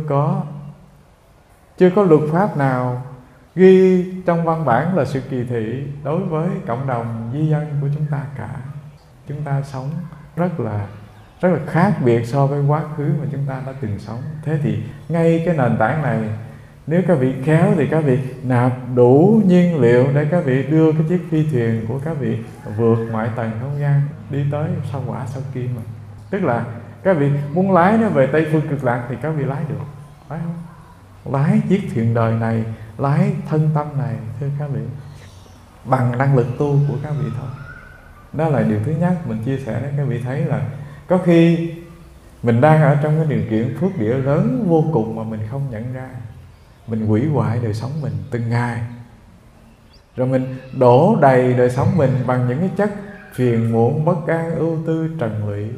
chưa có luật pháp nào ghi trong văn bản là sự kỳ thị đối với cộng đồng di dân của chúng ta cả. Chúng ta sống rất là khác biệt so với quá khứ mà chúng ta đã từng sống. Thế thì ngay cái nền tảng này, nếu các vị khéo thì các vị nạp đủ nhiên liệu để các vị đưa cái chiếc phi thuyền của các vị vượt mọi tầng không gian, đi tới sao Hỏa sao Kim mà. Tức là các vị muốn lái nó về Tây Phương Cực Lạc thì các vị lái được, phải không? Lái chiếc thuyền đời này, lái thân tâm này, thưa các vị, bằng năng lực tu của các vị thôi. Đó là điều thứ nhất mình chia sẻ để các vị thấy là có khi mình đang ở trong cái điều kiện phước địa lớn vô cùng mà mình không nhận ra. Mình hủy hoại đời sống mình từng ngày, rồi mình đổ đầy đời sống mình bằng những cái chất phiền muộn, bất an, ưu tư, trần lụy.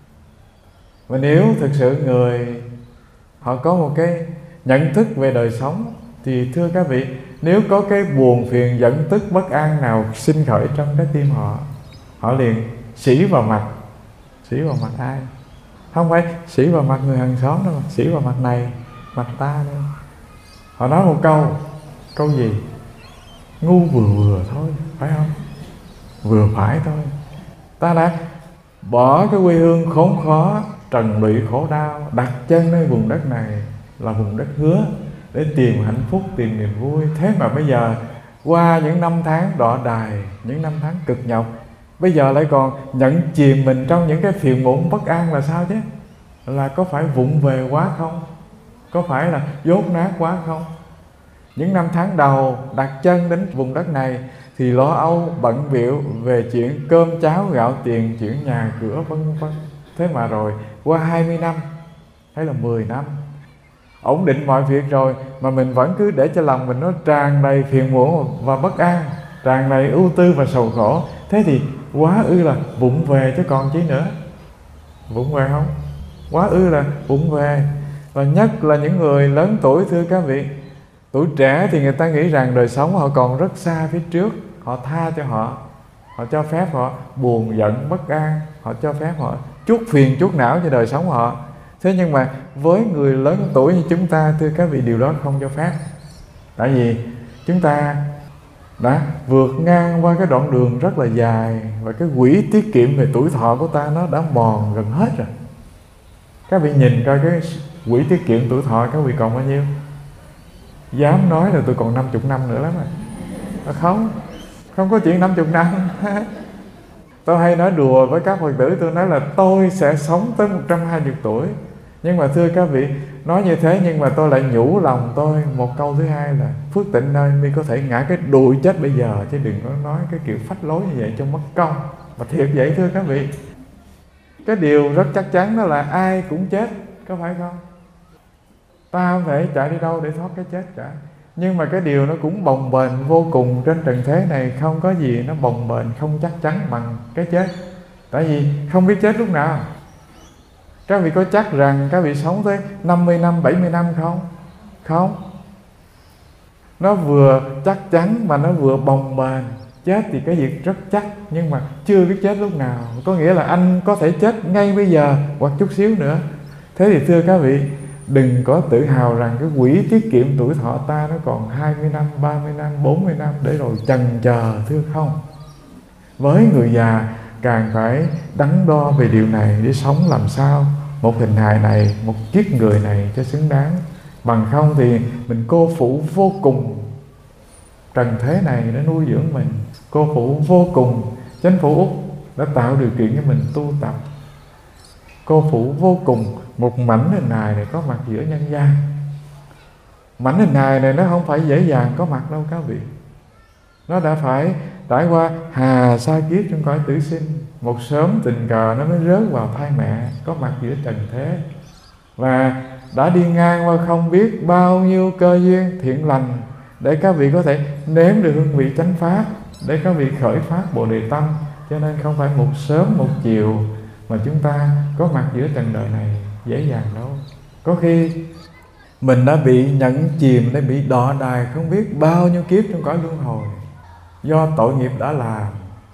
Và nếu thực sự người họ có một cái nhận thức về đời sống thì thưa các vị, nếu có cái buồn phiền giận tức bất an nào sinh khởi trong trái tim họ, họ liền xỉ vào mặt. Xỉ vào mặt ai? Không phải xỉ vào mặt người hàng xóm đâu, mà xỉ vào mặt này, mặt ta nữa. Họ nói một câu gì? Ngu vừa thôi, phải không? Vừa phải thôi. Ta đã bỏ cái quê hương khốn khó, trần lụy khổ đau, đặt chân nơi vùng đất này là vùng đất hứa để tìm hạnh phúc, tìm niềm vui. Thế mà bây giờ qua những năm tháng đọa đài, những năm tháng cực nhọc, bây giờ lại còn nhận chìm mình trong những cái phiền muộn bất an là sao chứ? Là có phải vụng về quá không? Có phải là dốt nát quá không? Những năm tháng đầu đặt chân đến vùng đất này thì lo âu bận bịu về chuyện cơm cháo gạo tiền, chuyện nhà cửa vân vân. Thế mà rồi qua 20 năm hay là 10 năm ổn định mọi việc rồi mà mình vẫn cứ để cho lòng mình nó tràn đầy phiền muộn và bất an, tràn đầy ưu tư và sầu khổ. Thế thì quá ư là vụng về chứ còn chi nữa. Vụng về không? Quá ư là vụng về. Và nhất là những người lớn tuổi, thưa các vị. Tuổi trẻ thì người ta nghĩ rằng đời sống họ còn rất xa phía trước, họ tha cho họ cho phép họ buồn giận bất an, họ cho phép họ chuốc phiền chuốc não cho đời sống họ. Thế nhưng mà với người lớn tuổi như chúng ta, thưa các vị, điều đó không cho phép. Tại vì chúng ta đã vượt ngang qua cái đoạn đường rất là dài, và cái quỹ tiết kiệm về tuổi thọ của ta nó đã mòn gần hết rồi. Các vị nhìn coi cái quỹ tiết kiệm tuổi thọ các vị còn bao nhiêu? Dám nói là tôi còn 50 năm nữa lắm rồi. Không có chuyện 50 năm. Tôi hay nói đùa với các Phật tử, tôi nói là tôi sẽ sống tới 120 tuổi. Nhưng mà thưa các vị, nói như thế nhưng mà tôi lại nhủ lòng tôi một câu thứ hai là: Phước Tịnh ơi, mi có thể ngã cái đùi chết bây giờ, chứ đừng có nói cái kiểu phách lối như vậy cho mất công. Mà thiệt vậy thưa các vị. Cái điều rất chắc chắn đó là ai cũng chết, có phải không? Ta không thể chạy đi đâu để thoát cái chết cả. Nhưng mà cái điều nó cũng bồng bềnh vô cùng. Trên trần thế này không có gì nó bồng bềnh, không chắc chắn bằng cái chết. Tại vì không biết chết lúc nào. Các vị có chắc rằng các vị sống tới 50 năm, 70 năm không? Không. Nó vừa chắc chắn mà nó vừa bồng bềnh. Chết thì cái việc rất chắc, nhưng mà chưa biết chết lúc nào. Có nghĩa là anh có thể chết ngay bây giờ hoặc chút xíu nữa. Thế thì thưa các vị, đừng có tự hào rằng cái quỹ tiết kiệm tuổi thọ ta nó còn 20 năm, 30 năm, 40 năm để rồi chần chờ, thưa không. Với người già càng phải đắn đo về điều này để sống làm sao một hình hài này, một kiếp người này cho xứng đáng. Bằng không thì mình cô phụ vô cùng trần thế này để nuôi dưỡng mình. Cô phụ vô cùng Chánh Phủ Úc đã tạo điều kiện cho mình tu tập. Cô phụ vô cùng một mảnh hình hài này có mặt giữa nhân gian. Mảnh hình hài này nó không phải dễ dàng có mặt đâu các vị. Nó đã phải trải qua hà sa kiếp trong cõi tử sinh. Một sớm tình cờ nó mới rớt vào thai mẹ, có mặt giữa trần thế. Và đã đi ngang qua không biết bao nhiêu cơ duyên thiện lành để các vị có thể nếm được hương vị chánh pháp, để các vị khởi phát Bồ Đề Tâm. Cho nên không phải một sớm một chiều mà chúng ta có mặt giữa trần đời này dễ dàng đâu. Có khi mình đã bị nhận chìm, đã bị đọa đài không biết bao nhiêu kiếp trong cõi luân hồi, do tội nghiệp đã làm,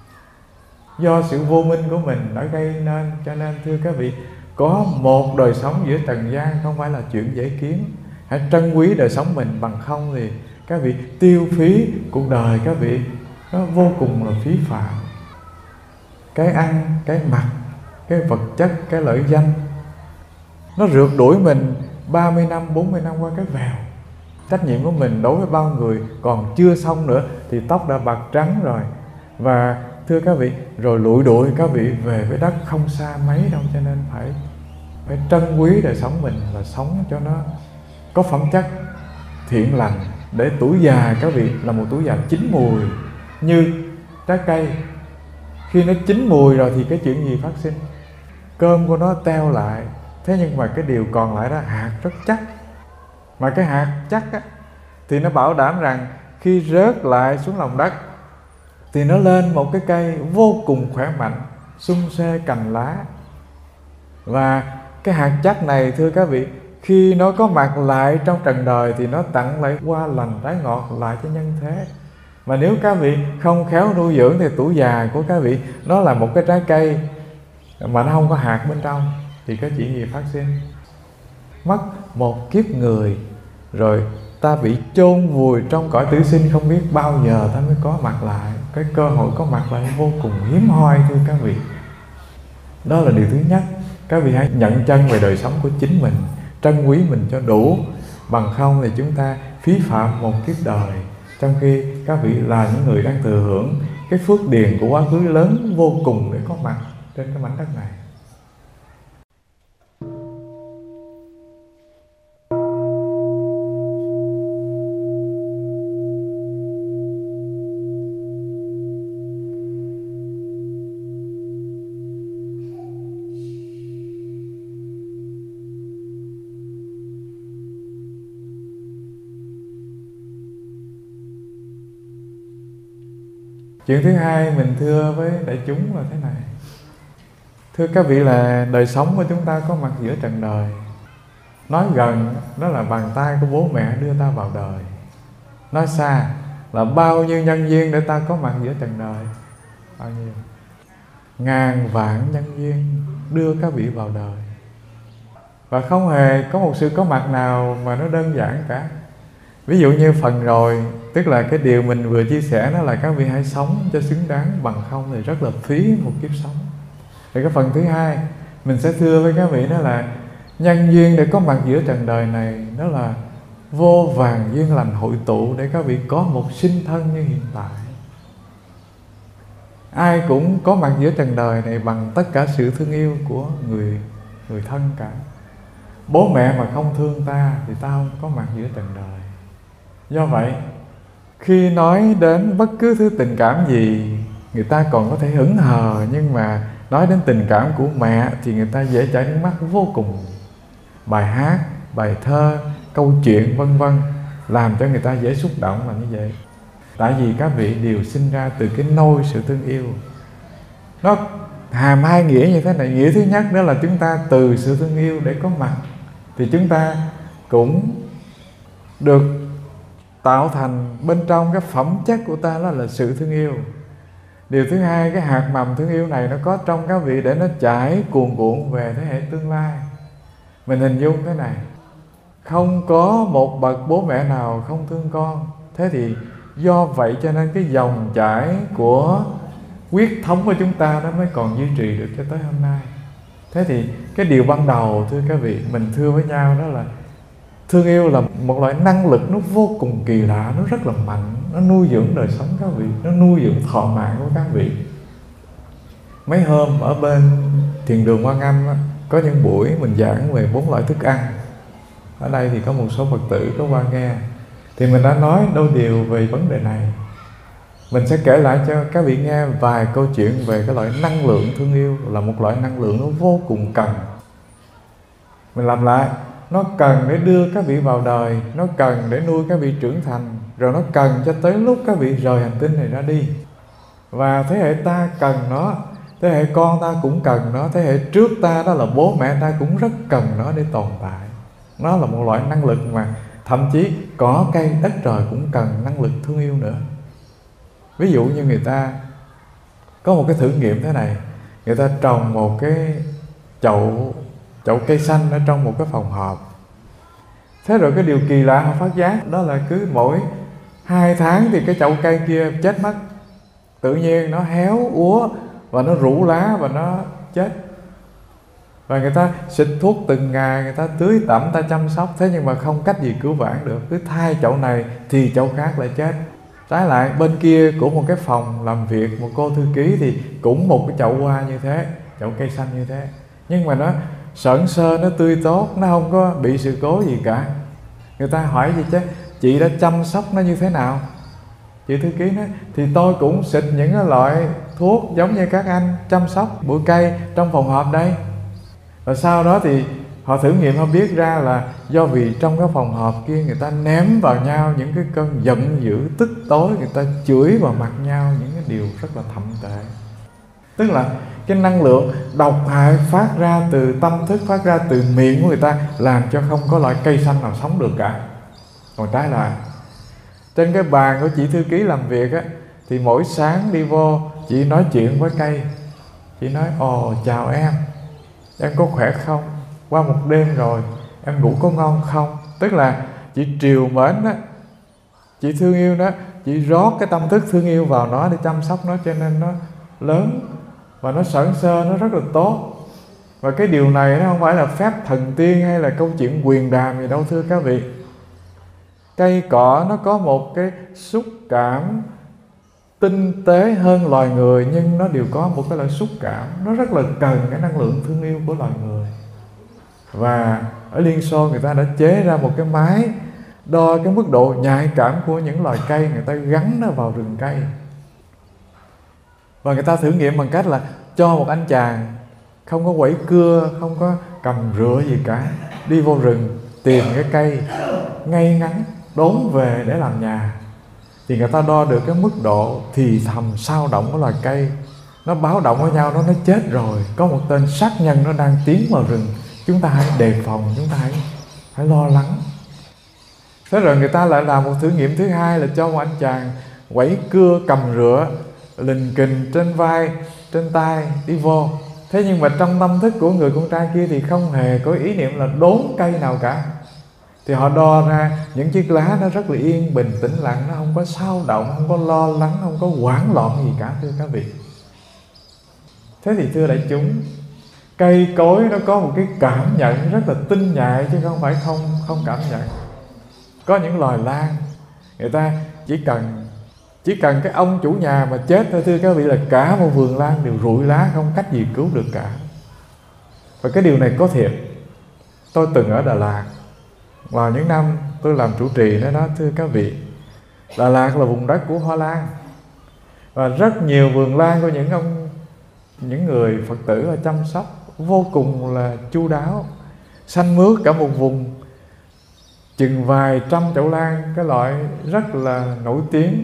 do sự vô minh của mình đã gây nên. Cho nên thưa các vị, có một đời sống giữa trần gian không phải là chuyện dễ kiếm. Hãy trân quý đời sống mình, bằng không thì các vị tiêu phí cuộc đời các vị nó vô cùng là phí phạm. Cái ăn, cái mặc, cái vật chất, cái lợi danh nó rượt đuổi mình 30 năm, 40 năm qua cái vèo. Trách nhiệm của mình đối với bao người còn chưa xong nữa thì tóc đã bạc trắng rồi. Và thưa các vị, rồi lụi đuổi các vị về với đất không xa mấy đâu. Cho nên phải trân quý đời sống mình và sống cho nó có phẩm chất thiện lành, để tuổi già các vị là một tuổi già chín mùi như trái cây. Khi nó chín mùi rồi thì cái chuyện gì phát sinh? Cơm của nó teo lại. Thế nhưng mà cái điều còn lại đó, hạt rất chắc. Mà cái hạt chắc á, thì nó bảo đảm rằng khi rớt lại xuống lòng đất thì nó lên một cái cây vô cùng khỏe mạnh, xum xê cành lá. Và cái hạt chắc này thưa các vị, khi nó có mặt lại trong trần đời thì nó tặng lại hoa lành trái ngọt lại cho nhân thế. Mà nếu các vị không khéo nuôi dưỡng thì tuổi già của các vị nó là một cái trái cây mà nó không có hạt bên trong, thì cái chuyện gì phát sinh? Mất một kiếp người, rồi ta bị chôn vùi trong cõi tử sinh không biết bao giờ ta mới có mặt lại. Cái cơ hội có mặt lại vô cùng hiếm hoi thưa các vị. Đó là điều thứ nhất. Các vị hãy nhận chân về đời sống của chính mình, trân quý mình cho đủ. Bằng không thì chúng ta phí phạm một kiếp đời, trong khi các vị là những người đang thừa hưởng cái phước điền của quá khứ lớn vô cùng để có mặt trên cái mảnh đất này. Chuyện thứ hai mình thưa với đại chúng là thế này. Thưa các vị, là đời sống của chúng ta có mặt giữa trần đời. Nói gần đó là bàn tay của bố mẹ đưa ta vào đời. Nói xa là bao nhiêu nhân duyên để ta có mặt giữa trần đời. Bao nhiêu? Ngàn vạn nhân duyên đưa các vị vào đời. Và không hề có một sự có mặt nào mà nó đơn giản cả. Ví dụ như phần rồi, tức là cái điều mình vừa chia sẻ đó là các vị hãy sống cho xứng đáng, bằng không thì rất là phí một kiếp sống. Thì cái phần thứ hai mình sẽ thưa với các vị đó là Nhân duyên để có mặt giữa trần đời này đó là vô vàn duyên lành hội tụ để các vị có một sinh thân như hiện tại. Ai cũng có mặt giữa trần đời này bằng tất cả sự thương yêu của người thân cả. Bố mẹ mà không thương ta thì ta không có mặt giữa trần đời. Do vậy, khi nói đến bất cứ thứ tình cảm gì, người ta còn có thể hững hờ, nhưng mà nói đến tình cảm của mẹ thì người ta dễ chảy nước mắt vô cùng. Bài hát, bài thơ, câu chuyện vân vân làm cho người ta dễ xúc động là như vậy. Tại vì các vị đều sinh ra từ cái nôi sự thương yêu. Nó hàm hai nghĩa như thế này. Nghĩa thứ nhất đó là chúng ta từ sự thương yêu để có mặt thì chúng ta cũng được tạo thành bên trong cái phẩm chất của ta, đó là sự thương yêu. Điều thứ hai, cái hạt mầm thương yêu này nó có trong các vị để nó chảy cuồn cuộn về thế hệ tương lai. Mình hình dung thế này, không có một bậc bố mẹ nào không thương con. Thế thì do vậy cho nên cái dòng chảy của huyết thống của chúng ta nó mới còn duy trì được cho tới hôm nay. Thế thì cái điều ban đầu thưa các vị, mình thưa với nhau đó là thương yêu là một loại năng lực nó vô cùng kỳ lạ, nó rất là mạnh, nó nuôi dưỡng đời sống các vị, nó nuôi dưỡng thọ mạng của các vị. Mấy hôm ở bên Thiền đường Quan Âm á, có những buổi mình giảng về 4 loại thức ăn. Ở đây thì có một số Phật tử có qua nghe, thì mình đã nói đôi điều về vấn đề này. Mình sẽ kể lại cho các vị nghe vài câu chuyện về cái loại năng lượng thương yêu, là một loại năng lượng nó vô cùng cần. Mình làm lại, nó cần để đưa các vị vào đời, nó cần để nuôi các vị trưởng thành, rồi nó cần cho tới lúc các vị rời hành tinh này ra đi. Và thế hệ ta cần nó, thế hệ con ta cũng cần nó, thế hệ trước ta đó là bố mẹ ta cũng rất cần nó để tồn tại. Nó là một loại năng lực mà thậm chí cỏ cây đất trời cũng cần năng lực thương yêu nữa. Ví dụ như người ta có một cái thử nghiệm thế này, người ta trồng một cái chậu cây xanh ở trong một cái phòng họp. Thế rồi cái điều kỳ lạ họ phát giác đó là cứ mỗi 2 tháng thì cái chậu cây kia chết mất. Tự nhiên nó héo úa và nó rũ lá và nó chết. Và người ta xịt thuốc từng ngày, người ta tưới tẩm, ta chăm sóc, thế nhưng mà không cách gì cứu vãn được. Cứ thay chậu này thì chậu khác lại chết. Trái lại bên kia của một cái phòng làm việc, một cô thư ký thì cũng một cái chậu hoa như thế, chậu cây xanh như thế, nhưng mà nó sởn sơ, nó tươi tốt, nó không có bị sự cố gì cả. Người ta hỏi gì chứ, chị đã chăm sóc nó như thế nào? Chị thư ký nói, thì tôi cũng xịt những cái loại thuốc giống như các anh chăm sóc bụi cây trong phòng họp đây. Và sau đó thì họ thử nghiệm, họ biết ra là do vì trong cái phòng họp kia người ta ném vào nhau những cái cơn giận dữ, tức tối, người ta chửi vào mặt nhau những cái điều rất là thậm tệ. Tức là cái năng lượng độc hại phát ra từ tâm thức, phát ra từ miệng của người ta, làm cho không có loại cây xanh nào sống được cả. Còn trái lại, trên cái bàn của chị thư ký làm việc á, thì mỗi sáng đi vô, chị nói chuyện với cây. Chị nói, ồ chào em có khỏe không? Qua một đêm rồi, em ngủ có ngon không? Tức là chị trìu mến đó, chị thương yêu đó, chị rót cái tâm thức thương yêu vào nó để chăm sóc nó, cho nên nó lớn và nó sởn sơ, nó rất là tốt. Và cái điều này nó không phải là phép thần tiên hay là câu chuyện quyền đàm gì đâu thưa các vị. Cây cỏ nó có một cái xúc cảm tinh tế hơn loài người, nhưng nó đều có một cái loại xúc cảm, nó rất là cần cái năng lượng thương yêu của loài người. Và ở Liên Xô người ta đã chế ra một cái máy đo cái mức độ nhạy cảm của những loài cây, người ta gắn nó vào rừng cây. Và người ta thử nghiệm bằng cách là cho một anh chàng không có quẩy cưa, không có cầm rựa gì cả, đi vô rừng tìm cái cây ngay ngắn đốn về để làm nhà. Thì người ta đo được cái mức độ thì thầm sao động của loài cây. Nó báo động với nhau, nó chết rồi, có một tên sát nhân nó đang tiến vào rừng, chúng ta hãy đề phòng, chúng ta hãy lo lắng. Thế rồi người ta lại làm một thử nghiệm thứ hai là cho một anh chàng quẩy cưa, cầm rựa, lình kình trên vai, trên tay đi vô. Thế nhưng mà trong tâm thức của người con trai kia thì không hề có ý niệm là đốn cây nào cả. Thì họ đo ra những chiếc lá nó rất là yên bình, tĩnh lặng, nó không có xao động, không có lo lắng, không có hoảng loạn gì cả thưa các vị. Thế thì thưa đại chúng, Cây cối nó có một cái cảm nhận rất là tinh nhạy, chứ không phải không cảm nhận. Có những loài lan, người ta chỉ cần cái ông chủ nhà mà chết thôi, thưa các vị, là cả một vườn lan đều rụi lá, không cách gì cứu được cả. Và cái điều này có thiệt. Tôi từng ở Đà Lạt vào những năm tôi làm trụ trì đó, thưa các vị. Đà Lạt là vùng đất của hoa lan, và rất nhiều vườn lan của những người Phật tử ở chăm sóc vô cùng là chu đáo, xanh mướt cả một vùng, chừng vài trăm chậu lan, cái loại rất là nổi tiếng.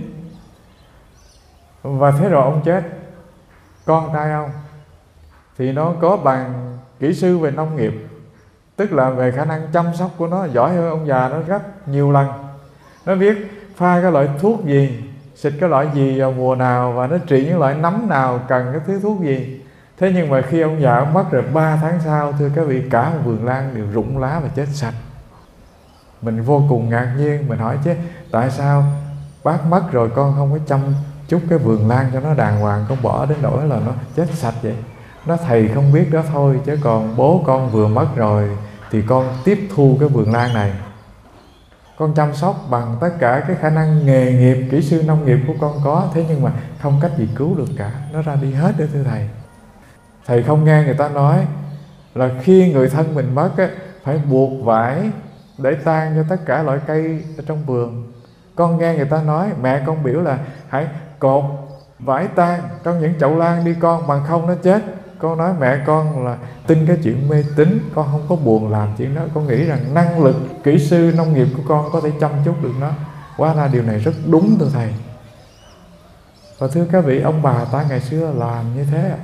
Và thế rồi ông chết, con trai ông thì nó có bằng kỹ sư về nông nghiệp, tức là về khả năng chăm sóc của nó giỏi hơn ông già nó rất nhiều lần. Nó biết pha cái loại thuốc gì, xịt cái loại gì vào mùa nào, và nó trị những loại nấm nào cần cái thứ thuốc gì. Thế nhưng mà khi ông già ông mất rồi, 3 tháng sau, thưa các vị, cả một vườn lan đều rụng lá và chết sạch. Mình vô cùng ngạc nhiên, mình hỏi chứ tại sao bác mất rồi con không có chăm chút cái vườn lan cho nó đàng hoàng, con bỏ đến nỗi là nó chết sạch vậy? Nó thầy không biết đó thôi, chứ còn bố con vừa mất rồi thì con tiếp thu cái vườn lan này, con chăm sóc bằng tất cả cái khả năng nghề nghiệp, kỹ sư nông nghiệp của con có. Thế nhưng mà không cách gì cứu được cả, nó ra đi hết đó thưa thầy. Thầy không nghe người ta nói là khi người thân mình mất á, phải buộc vải để tang cho tất cả loại cây ở trong vườn. Con nghe người ta nói, mẹ con biểu là hãy cột vải tang trong những chậu lan đi con, bằng không nó chết. Con nói mẹ con là tin cái chuyện mê tín, con không có buồn làm chuyện đó. Con nghĩ rằng năng lực kỹ sư nông nghiệp của con có thể chăm chút được nó. Hóa ra điều này rất đúng thưa thầy. Và thưa các vị, ông bà ta ngày xưa làm như thế.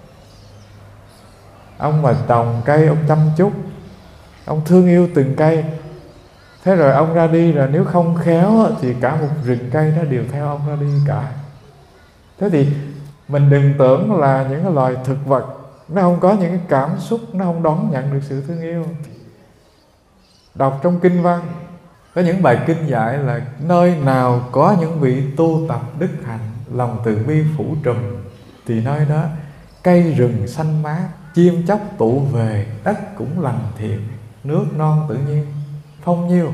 Ông mà trồng cây, ông chăm chút, ông thương yêu từng cây. Thế rồi ông ra đi rồi, nếu không khéo thì cả một rừng cây nó đều theo ông ra đi cả. Thế thì mình đừng tưởng là những cái loài thực vật nó không có những cái cảm xúc, nó không đón nhận được sự thương yêu. Đọc trong kinh văn có những bài kinh dạy là nơi nào có những vị tu tập đức hạnh, lòng từ bi phủ trùm, thì nơi đó cây rừng xanh mát, chim chóc tụ về, đất cũng lành thiện, nước non tự nhiên phong nhiêu.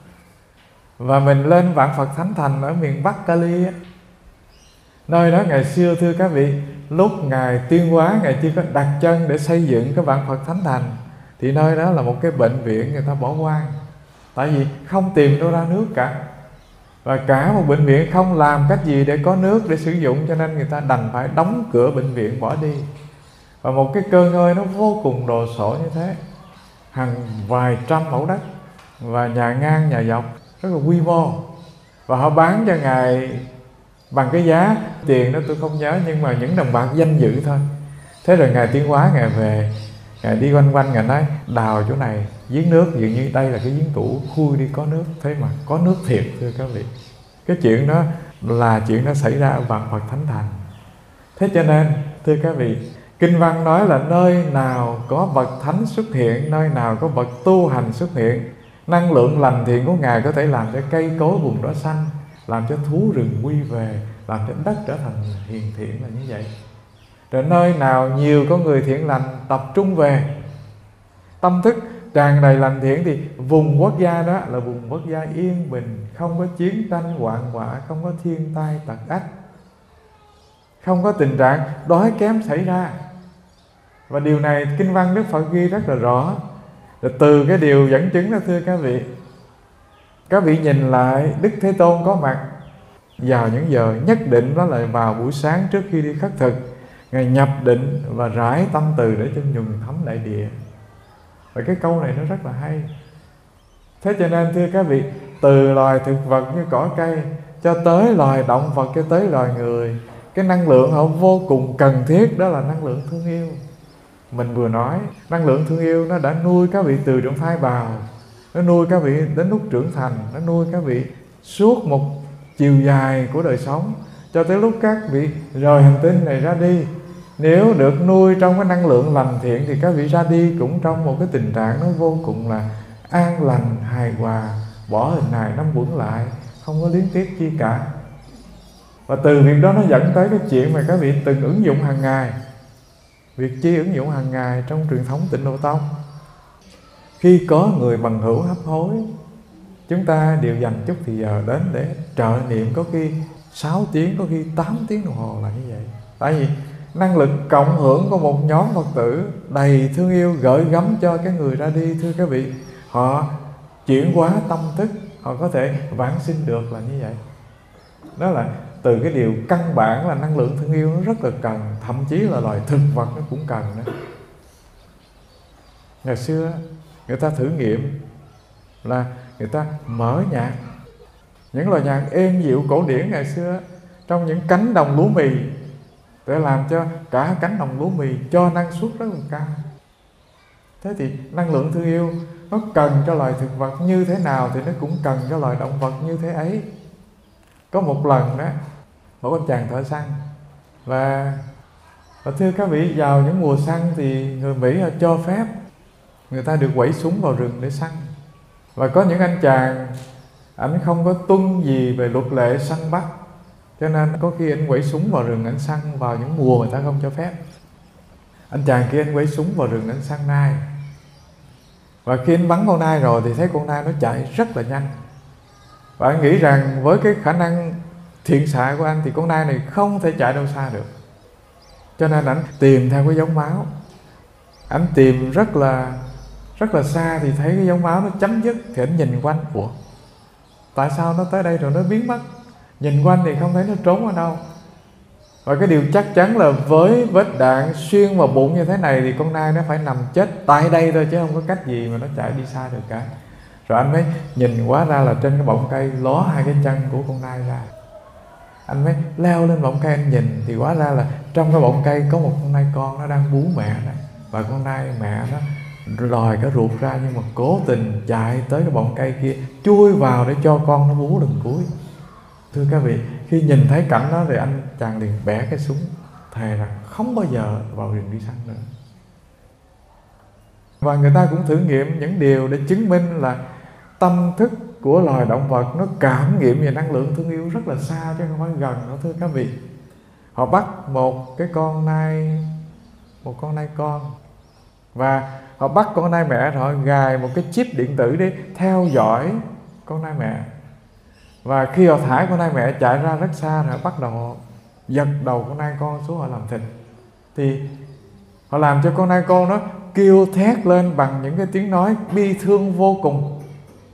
Và mình lên Vạn Phật Thánh Thành ở miền Bắc Cali á, nơi đó ngày xưa thưa các vị, lúc Ngài Tuyên Hóa, Ngài chưa có đặt chân để xây dựng cái Vạn Phật Thánh Thành, thì nơi đó là một cái bệnh viện người ta bỏ hoang, tại vì không tìm đâu ra nước cả. Và cả một bệnh viện không làm cách gì để có nước để sử dụng, cho nên người ta đành phải đóng cửa bệnh viện bỏ đi. Và một cái cơ ngơi nó vô cùng đồ sộ như thế, hàng vài trăm mẫu đất, và nhà ngang nhà dọc rất là quy mô. Và họ bán cho Ngài bằng cái giá tiền đó tôi không nhớ, nhưng mà những đồng bạc danh dự thôi. Thế rồi Ngài Tiến Hóa, Ngài về, Ngài đi quanh quanh, Ngài nói đào chỗ này giếng nước, dường như đây là cái giếng cũ, khui đi có nước. Thế mà có nước thiệt thưa các vị. Cái chuyện đó là chuyện đó xảy ra ở Vạn Phật Thánh Thành. Thế cho nên thưa các vị, kinh văn nói là nơi nào có bậc thánh xuất hiện, nơi nào có bậc tu hành xuất hiện, năng lượng lành thiện của Ngài có thể làm cho cây cối vùng đó xanh, làm cho thú rừng quy về, làm cho đất trở thành hiền thiện, là như vậy. Rồi nơi nào nhiều có người thiện lành tập trung về, tâm thức tràn đầy lành thiện, thì vùng quốc gia đó là vùng quốc gia yên bình, không có chiến tranh hoạn họa, không có thiên tai tật ách, không có tình trạng đói kém xảy ra. Và điều này kinh văn Đức Phật ghi rất là rõ. Rồi từ cái điều dẫn chứng đó thưa các vị nhìn lại Đức Thế Tôn có mặt vào những giờ nhất định, đó là vào buổi sáng trước khi đi khất thực. Ngài nhập định và rải tâm từ để cho nhuần thấm đại địa. Và cái câu này nó rất là hay. Thế cho nên thưa các vị, từ loài thực vật như cỏ cây cho tới loài động vật, cho tới loài người, cái năng lượng họ vô cùng cần thiết, đó là năng lượng thương yêu. Mình vừa nói năng lượng thương yêu nó đã nuôi các vị từ trong thai bào, nó nuôi các vị đến lúc trưởng thành, nó nuôi các vị suốt một chiều dài của đời sống, cho tới lúc các vị rời hành tinh này ra đi. Nếu được nuôi trong cái năng lượng lành thiện thì các vị ra đi cũng trong một cái tình trạng nó vô cùng là an lành, hài hòa, bỏ hình hài năm quẩn lại, không có luyến tiếc chi cả. Và từ việc đó nó dẫn tới cái chuyện mà các vị từng ứng dụng hàng ngày. việc chi ứng dụng hàng ngày trong truyền thống Tịnh Độ Tông. Khi có người bằng hữu hấp hối, chúng ta đều dành chút thì giờ đến để trợ niệm, có khi 6 tiếng, có khi 8 tiếng đồng hồ là như vậy. Tại vì năng lực cộng hưởng của một nhóm Phật tử đầy thương yêu gửi gắm cho cái người ra đi, thưa các vị, họ chuyển hóa tâm thức, họ có thể vãng sinh được là như vậy. Đó là từ cái điều căn bản là năng lượng thương yêu nó rất là cần, thậm chí là loài thực vật nó cũng cần nữa. Ngày xưa người ta thử nghiệm là người ta mở nhạc, những loại nhạc êm dịu cổ điển ngày xưa trong những cánh đồng lúa mì, để làm cho cả cánh đồng lúa mì cho năng suất rất là cao. Thế thì năng lượng thương yêu nó cần cho loài thực vật như thế nào thì nó cũng cần cho loài động vật như thế ấy. Có một lần đó, một anh chàng thợ săn, và thưa các vị, vào những mùa săn thì người Mỹ họ cho phép người ta được quẩy súng vào rừng để săn. Và có những anh chàng, ảnh không có tuân gì về luật lệ săn bắt, cho nên có khi anh quẩy súng vào rừng, anh săn vào những mùa người ta không cho phép. Anh chàng kia anh quẩy súng vào rừng, anh săn nai. Và khi anh bắn con nai rồi thì thấy con nai nó chạy rất là nhanh. Và anh nghĩ rằng với cái khả năng thiện xạ của anh thì con nai này không thể chạy đâu xa được. Cho nên anh tìm theo cái dấu máu. Anh tìm rất là xa thì thấy cái dấu máu nó chấm dứt. Thì anh nhìn quanh, ủa, tại sao nó tới đây rồi nó biến mất? Nhìn quanh thì không thấy nó trốn ở đâu. Và cái điều chắc chắn là với vết đạn xuyên vào bụng như thế này thì con nai nó phải nằm chết tại đây thôi, chứ không có cách gì mà nó chạy đi xa được cả. Rồi anh mới nhìn, hóa ra là trên cái bọng cây ló hai cái chân của con nai ra. Anh mới leo lên bọng cây, anh nhìn thì hóa ra là trong cái bọng cây có một con nai con, nó đang bú mẹ này. Và con nai mẹ nó lòi cái ruột ra, nhưng mà cố tình chạy tới cái bọng cây kia, chui vào để cho con nó bú lần cuối. Thưa các vị, khi nhìn thấy cảnh đó thì anh chàng liền bẻ cái súng, thề rằng không bao giờ vào rừng đi săn nữa. Và người ta cũng thử nghiệm những điều để chứng minh là tâm thức của loài động vật nó cảm nghiệm về năng lượng thương yêu rất là xa chứ không phải gần nữa, thưa các vị. Họ bắt một con nai con, và họ bắt con nai mẹ, họ gài một cái chip điện tử để theo dõi con nai mẹ. Và khi họ thả con nai mẹ chạy ra rất xa rồi, bắt đầu giật đầu con nai con xuống, họ làm thịt. Thì họ làm cho con nai con nó kêu thét lên bằng những cái tiếng nói bi thương vô cùng.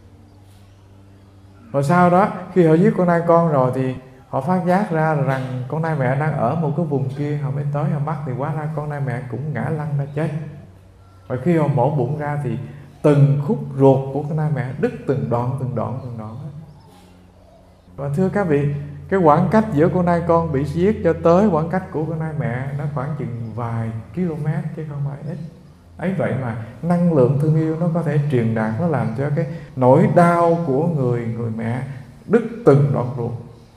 Rồi sau đó khi họ giết con nai con rồi thì họ phát giác ra rằng con nai mẹ đang ở một cái vùng kia. Họ mới tới họ bắt thì hóa ra con nai mẹ cũng ngã lăn ra chết. Và khi họ mổ bụng ra thì từng khúc ruột của con nai mẹ đứt từng đoạn. Và thưa các vị, cái khoảng cách giữa con nai con bị giết cho tới khoảng cách của con nai mẹ nó khoảng chừng vài km chứ không phải ít. Ấy vậy mà năng lượng thương yêu nó có thể truyền đạt, nó làm cho cái nỗi đau của người mẹ đứt từng đoạn ruột.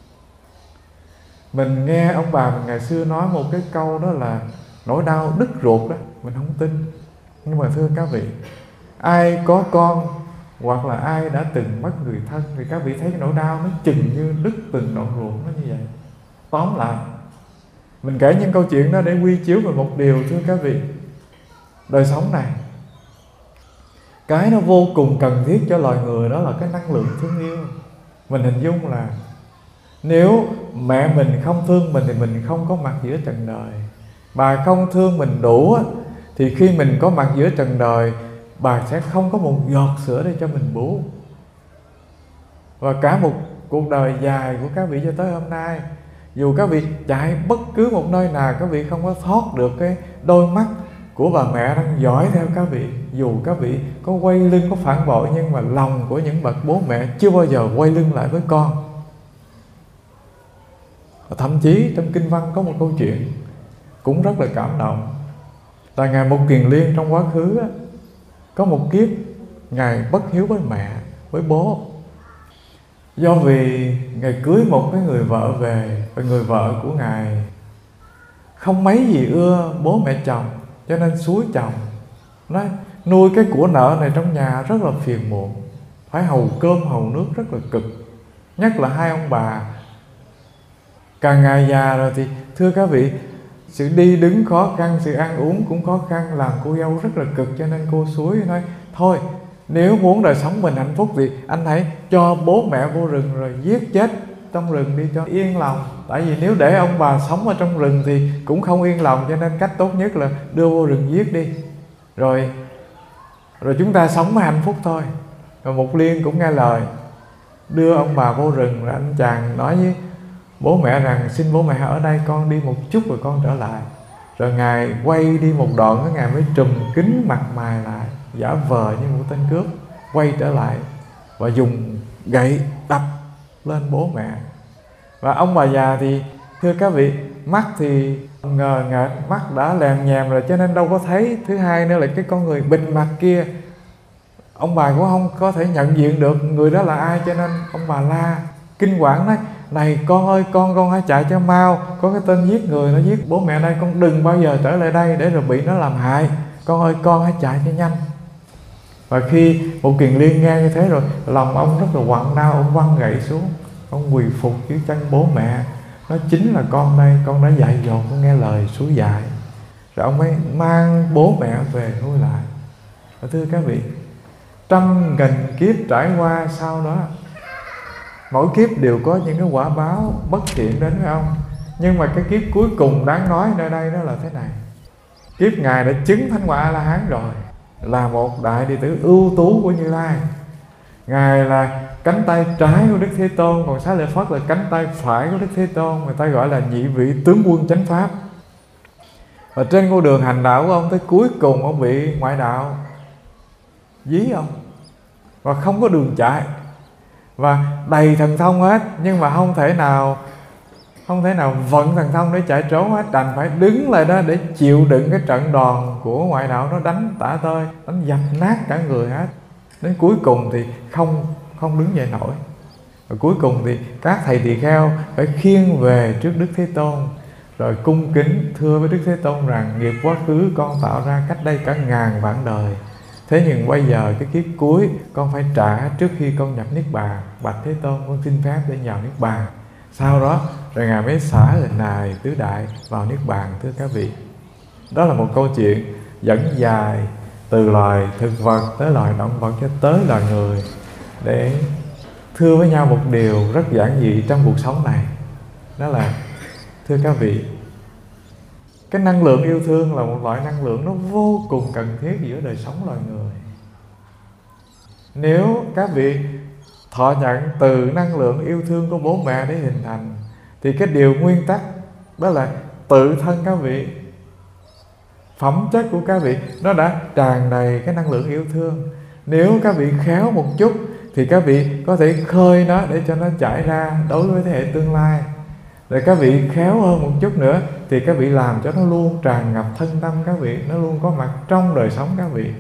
Mình nghe ông bà mình ngày xưa nói một cái câu đó là nỗi đau đứt ruột đó, mình không tin. Nhưng mà thưa các vị, ai có con hoặc là ai đã từng mất người thân thì các vị thấy cái nỗi đau nó chừng như đứt từng đoạn ruột, nó như vậy. Tóm lại, mình kể những câu chuyện đó để quy chiếu về một điều, thưa các vị. Đời sống này, cái nó vô cùng cần thiết cho loài người đó là cái năng lượng thương yêu. Mình hình dung là nếu mẹ mình không thương mình thì mình không có mặt giữa trần đời. Bà không thương mình đủ thì khi mình có mặt giữa trần đời, bà sẽ không có một giọt sữa để cho mình bú. Và cả một cuộc đời dài của các vị cho tới hôm nay, dù các vị chạy bất cứ một nơi nào, các vị không có thoát được cái đôi mắt của bà mẹ đang dõi theo các vị. Dù các vị có quay lưng, có phản bội, nhưng mà lòng của những bậc bố mẹ chưa bao giờ quay lưng lại với con. Thậm chí trong Kinh Văn có một câu chuyện cũng rất là cảm động. Là Ngài Mục Kiền Liên trong quá khứ có một kiếp Ngài bất hiếu với mẹ, với bố. Do vì Ngài cưới một cái người vợ về, và người vợ của Ngài không mấy gì ưa bố mẹ chồng, cho nên xúi chồng. Nói nuôi cái của nợ này trong nhà rất là phiền muộn, phải hầu cơm hầu nước rất là cực. Nhất là hai ông bà càng ngày già rồi thì thưa các vị, sự đi đứng khó khăn, sự ăn uống cũng khó khăn, làm cô dâu rất là cực. Cho nên cô Suối nói thôi, nếu muốn đời sống mình hạnh phúc thì anh hãy cho bố mẹ vô rừng rồi giết chết trong rừng đi cho yên lòng. Tại vì nếu để ông bà sống ở trong rừng thì cũng không yên lòng, cho nên cách tốt nhất là đưa vô rừng giết đi, rồi chúng ta sống mới hạnh phúc thôi. Rồi Mục Liên cũng nghe lời, đưa ông bà vô rừng. Rồi anh chàng nói với bố mẹ rằng xin bố mẹ ở đây, con đi một chút rồi con trở lại. Rồi Ngài quay đi một đoạn, Ngài mới trùm kính mặt mày lại, giả vờ như một tên cướp, quay trở lại và dùng gậy đập lên bố mẹ. Và ông bà già thì thưa các vị, mắt thì ngờ ngợt, mắt đã lèm nhèm rồi cho nên đâu có thấy. Thứ hai nữa là cái con người bịt mặt kia, ông bà cũng không có thể nhận diện được người đó là ai, cho nên ông bà la kinh quản nói: này con ơi, con hãy chạy cho mau, có cái tên giết người nó giết bố mẹ đây, con đừng bao giờ trở lại đây để rồi bị nó làm hại. Con ơi, con hãy chạy cho nhanh. Và khi Mục Kiền Liên nghe như thế rồi, lòng ông rất là quặn đau, ông văng gậy xuống, ông quỳ phục dưới chân bố mẹ. Nó chính là con đây, con đã dạy dỗ con nghe lời Suối dạy. Rồi ông mới mang bố mẹ về nuôi lại. Và thưa các vị, trăm nghìn kiếp trải qua sau đó, mỗi kiếp đều có những cái quả báo bất thiện đến với ông. Nhưng mà cái kiếp cuối cùng đáng nói nơi đây đó là thế này. Kiếp Ngài đã chứng Thánh Quả A-la-hán rồi, là một đại đệ tử ưu tú của Như Lai. Ngài là cánh tay trái của Đức Thế Tôn, còn Xá Lợi Phất là cánh tay phải của Đức Thế Tôn. Người ta gọi là nhị vị tướng quân chánh pháp. Và trên con đường hành đạo của ông, tới cuối cùng ông bị ngoại đạo dí ông, và không có đường chạy, và đầy thần thông hết, nhưng mà không thể nào vận thần thông để chạy trốn hết, đành phải đứng lại đó để chịu đựng cái trận đòn của ngoại đạo nó đánh tả tơi, đánh dập nát cả người hết. Đến cuối cùng thì không đứng dậy nổi. Và cuối cùng thì các thầy tỳ kheo phải khiêng về trước Đức Thế Tôn, rồi cung kính thưa với Đức Thế Tôn rằng: nghiệp quá khứ con tạo ra cách đây cả ngàn vạn đời, thế nhưng bây giờ cái kiếp cuối con phải trả trước khi con nhập Niết Bàn. Bạch Thế Tôn, con xin phép để vào Niết Bàn. Sau đó rồi Ngài mới xả hình hài tứ đại vào Niết Bàn. Thưa các vị, đó là một câu chuyện dẫn dài từ loài thực vật tới loài động vật cho tới loài người, để thưa với nhau một điều rất giản dị trong cuộc sống này. Đó là, thưa các vị, cái năng lượng yêu thương là một loại năng lượng nó vô cùng cần thiết giữa đời sống loài người. Nếu các vị thọ nhận từ năng lượng yêu thương của bố mẹ để hình thành, thì cái điều nguyên tắc đó là tự thân các vị, phẩm chất của các vị nó đã tràn đầy cái năng lượng yêu thương. Nếu các vị khéo một chút thì các vị có thể khơi nó để cho nó chảy ra đối với thế hệ tương lai. Rồi các vị khéo hơn một chút nữa thì các vị làm cho nó luôn tràn ngập thân tâm các vị, nó luôn có mặt trong đời sống các vị.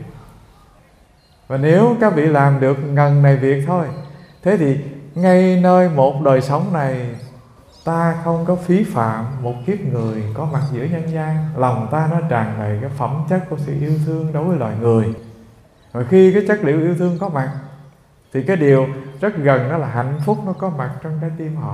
Và nếu các vị làm được ngần này việc thôi, thế thì ngay nơi một đời sống này, ta không có phí phạm một kiếp người có mặt giữa nhân gian. Lòng ta nó tràn đầy cái phẩm chất của sự yêu thương đối với loài người. Và khi cái chất liệu yêu thương có mặt thì cái điều rất gần đó là hạnh phúc nó có mặt trong trái tim họ.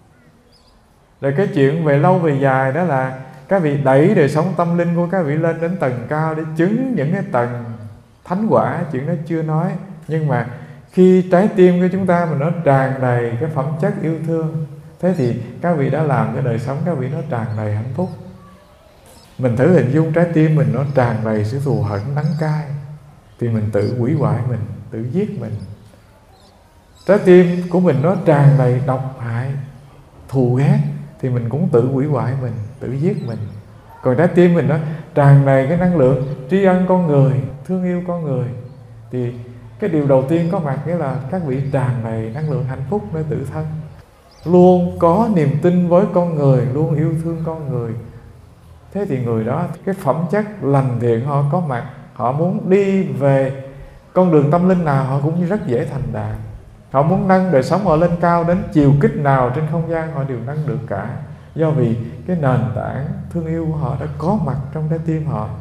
Rồi cái chuyện về lâu về dài đó là các vị đẩy đời sống tâm linh của các vị lên đến tầng cao để chứng những cái tầng thánh quả, chuyện đó chưa nói. Nhưng mà khi trái tim của chúng ta mà nó tràn đầy cái phẩm chất yêu thương, thế thì các vị đã làm cho đời sống các vị nó tràn đầy hạnh phúc. Mình thử hình dung trái tim mình nó tràn đầy sự thù hận đắng cay, thì mình tự hủy hoại mình, tự giết mình. Trái tim của mình nó tràn đầy độc hại, thù ghét, thì mình cũng tự hủy hoại mình, tự giết mình. Còn trái tim mình nó tràn đầy cái năng lượng tri ân con người, thương yêu con người, thì cái điều đầu tiên có mặt nghĩa là các vị tràn đầy năng lượng hạnh phúc nơi tự thân, luôn có niềm tin với con người, luôn yêu thương con người. Thế thì người đó cái phẩm chất lành thiện họ có mặt, họ muốn đi về con đường tâm linh nào họ cũng rất dễ thành đạt. Họ muốn nâng đời sống họ lên cao đến chiều kích nào trên không gian họ đều nâng được cả. Do vì cái nền tảng thương yêu của họ đã có mặt trong trái tim họ.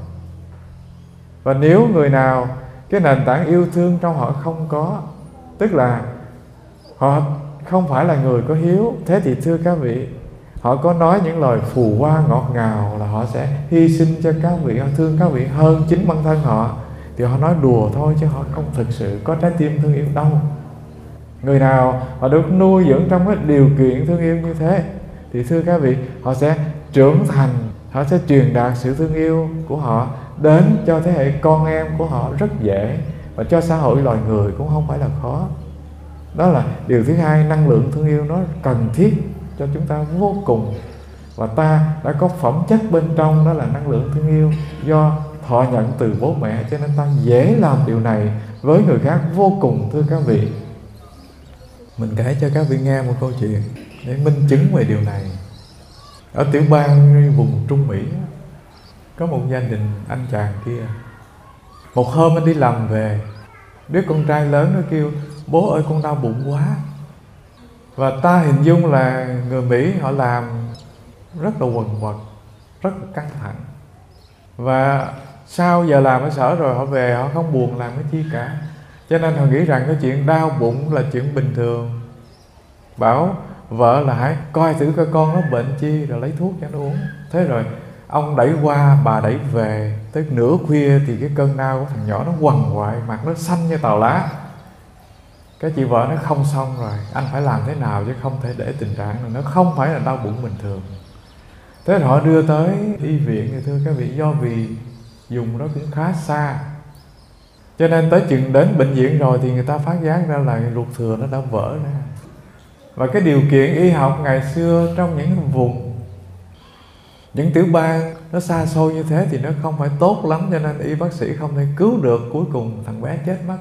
Và nếu người nào cái nền tảng yêu thương trong họ không có, tức là họ không phải là người có hiếu, thế thì thưa các vị, Họ có nói những lời phù hoa ngọt ngào là họ sẽ hy sinh cho các vị, họ thương các vị hơn chính bản thân họ, thì họ nói đùa thôi chứ họ không thực sự có trái tim thương yêu đâu. Người nào họ được nuôi dưỡng trong cái điều kiện thương yêu như thế thì thưa các vị, họ sẽ trưởng thành, họ sẽ truyền đạt sự thương yêu của họ đến cho thế hệ con em của họ rất dễ, và cho xã hội loài người cũng không phải là khó. Đó là điều thứ hai, năng lượng thương yêu nó cần thiết cho chúng ta vô cùng. Và ta đã có phẩm chất bên trong, đó là năng lượng thương yêu do thọ nhận từ bố mẹ, cho nên ta dễ làm điều này với người khác vô cùng. Thưa các vị, mình kể cho các vị nghe một câu chuyện để minh chứng về điều này. Ở tiểu bang vùng Trung Mỹ có một gia đình anh chàng kia. Một hôm anh đi làm về, đứa con trai lớn nó kêu: bố ơi con đau bụng quá. Và ta hình dung là người Mỹ họ làm rất là quần quật, rất là căng thẳng. Và sau giờ làm ở sở rồi họ về, họ không buồn làm cái chi cả, cho nên họ nghĩ rằng cái chuyện đau bụng là chuyện bình thường. Bảo vợ là hãy coi thử coi con nó bệnh chi rồi lấy thuốc cho nó uống. Thế rồi ông đẩy qua, bà đẩy về. Tới nửa khuya thì cái cơn đau của thằng nhỏ nó quằn quại, mặt nó xanh như tàu lá. Cái chị vợ nó không xong rồi, anh phải làm thế nào chứ không thể để tình trạng này, nó không phải là đau bụng bình thường. Thế họ đưa tới y viện thì thưa các vị, do vì dùng nó cũng khá xa, cho nên tới chừng đến bệnh viện rồi thì người ta phát giác ra là ruột thừa nó đã vỡ ra. Và cái điều kiện y học ngày xưa trong những vùng, những tiểu bang nó xa xôi như thế thì nó không phải tốt lắm, cho nên y bác sĩ không thể cứu được. Cuối cùng thằng bé chết mất.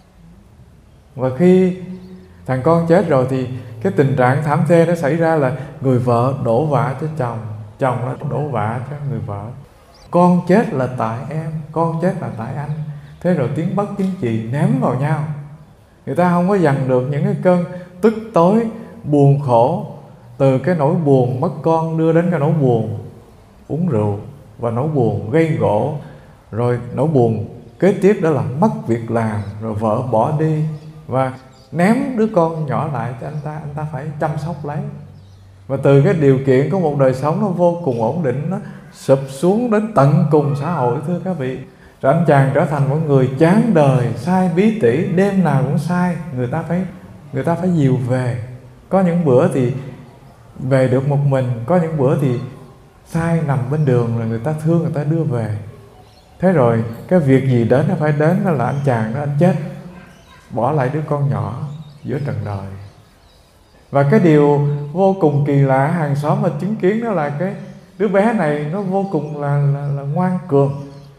Và khi thằng con chết rồi thì cái tình trạng thảm thê nó xảy ra là người vợ đổ vạ cho chồng, chồng nó đổ vạ cho người vợ. Con chết là tại em, con chết là tại anh. Thế rồi tiếng bất tiếng chì ném vào nhau. Người ta không có dằn được những cái cơn tức tối, buồn khổ, từ cái nỗi buồn mất con đưa đến cái nỗi buồn uống rượu, và nỗi buồn gây gỗ, rồi nỗi buồn kế tiếp đó là mất việc làm, rồi vợ bỏ đi và ném đứa con nhỏ lại cho anh ta phải chăm sóc lấy. Và từ cái điều kiện của một đời sống nó vô cùng ổn định, nó sụp xuống đến tận cùng xã hội. Thưa các vị, rồi anh chàng trở thành một người chán đời, sai bí tỉ, đêm nào cũng sai. Người ta phải dìu về. Có những bữa thì về được một mình, có những bữa thì sai nằm bên đường, rồi người ta thương, người ta đưa về. Thế rồi cái việc gì đến nó phải đến, đó là anh chàng đó anh chết, bỏ lại đứa con nhỏ giữa trần đời. Và cái điều vô cùng kỳ lạ, hàng xóm mà chứng kiến đó là cái đứa bé này nó vô cùng là ngoan cường.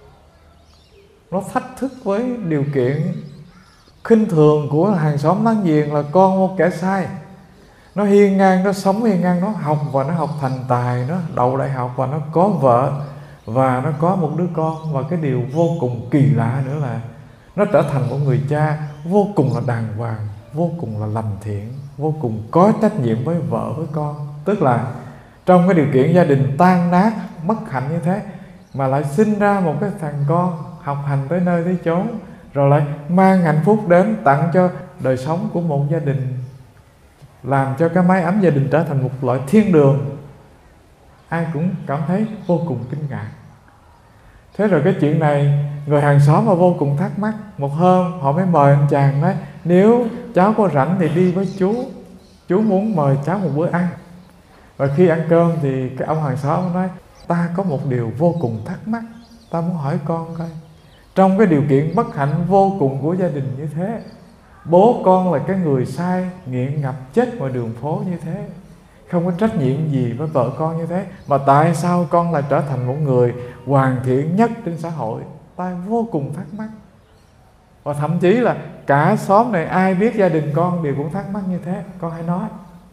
Nó thách thức với điều kiện khinh thường của hàng xóm láng giềng là con một kẻ sai. Nó hiên ngang, nó sống hiên ngang, nó học và nó học thành tài, nó đậu đại học và nó có vợ và nó có một đứa con. Và cái điều vô cùng kỳ lạ nữa là nó trở thành một người cha vô cùng là đàng hoàng, vô cùng là lành thiện, vô cùng có trách nhiệm với vợ với con. Tức là trong cái điều kiện gia đình tan nát, mất hạnh như thế, mà lại sinh ra một cái thằng con học hành tới nơi tới chốn, rồi lại mang hạnh phúc đến tặng cho đời sống của một gia đình, làm cho cái mái ấm gia đình trở thành một loại thiên đường. Ai cũng cảm thấy vô cùng kinh ngạc. Thế rồi cái chuyện này, người hàng xóm mà vô cùng thắc mắc. Một hôm họ mới mời anh chàng nói: nếu cháu có rảnh thì đi với chú muốn mời cháu một bữa ăn. Và khi ăn cơm thì cái ông hàng xóm nói: ta có một điều vô cùng thắc mắc, ta muốn hỏi con coi. Trong cái điều kiện bất hạnh vô cùng của gia đình như thế, bố con là cái người sai, nghiện ngập chết ngoài đường phố như thế, không có trách nhiệm gì với vợ con như thế, mà tại sao con lại trở thành một người hoàn thiện nhất trên xã hội? Ta vô cùng thắc mắc. Và thậm chí là cả xóm này ai biết gia đình con đều cũng thắc mắc như thế, con hãy nói.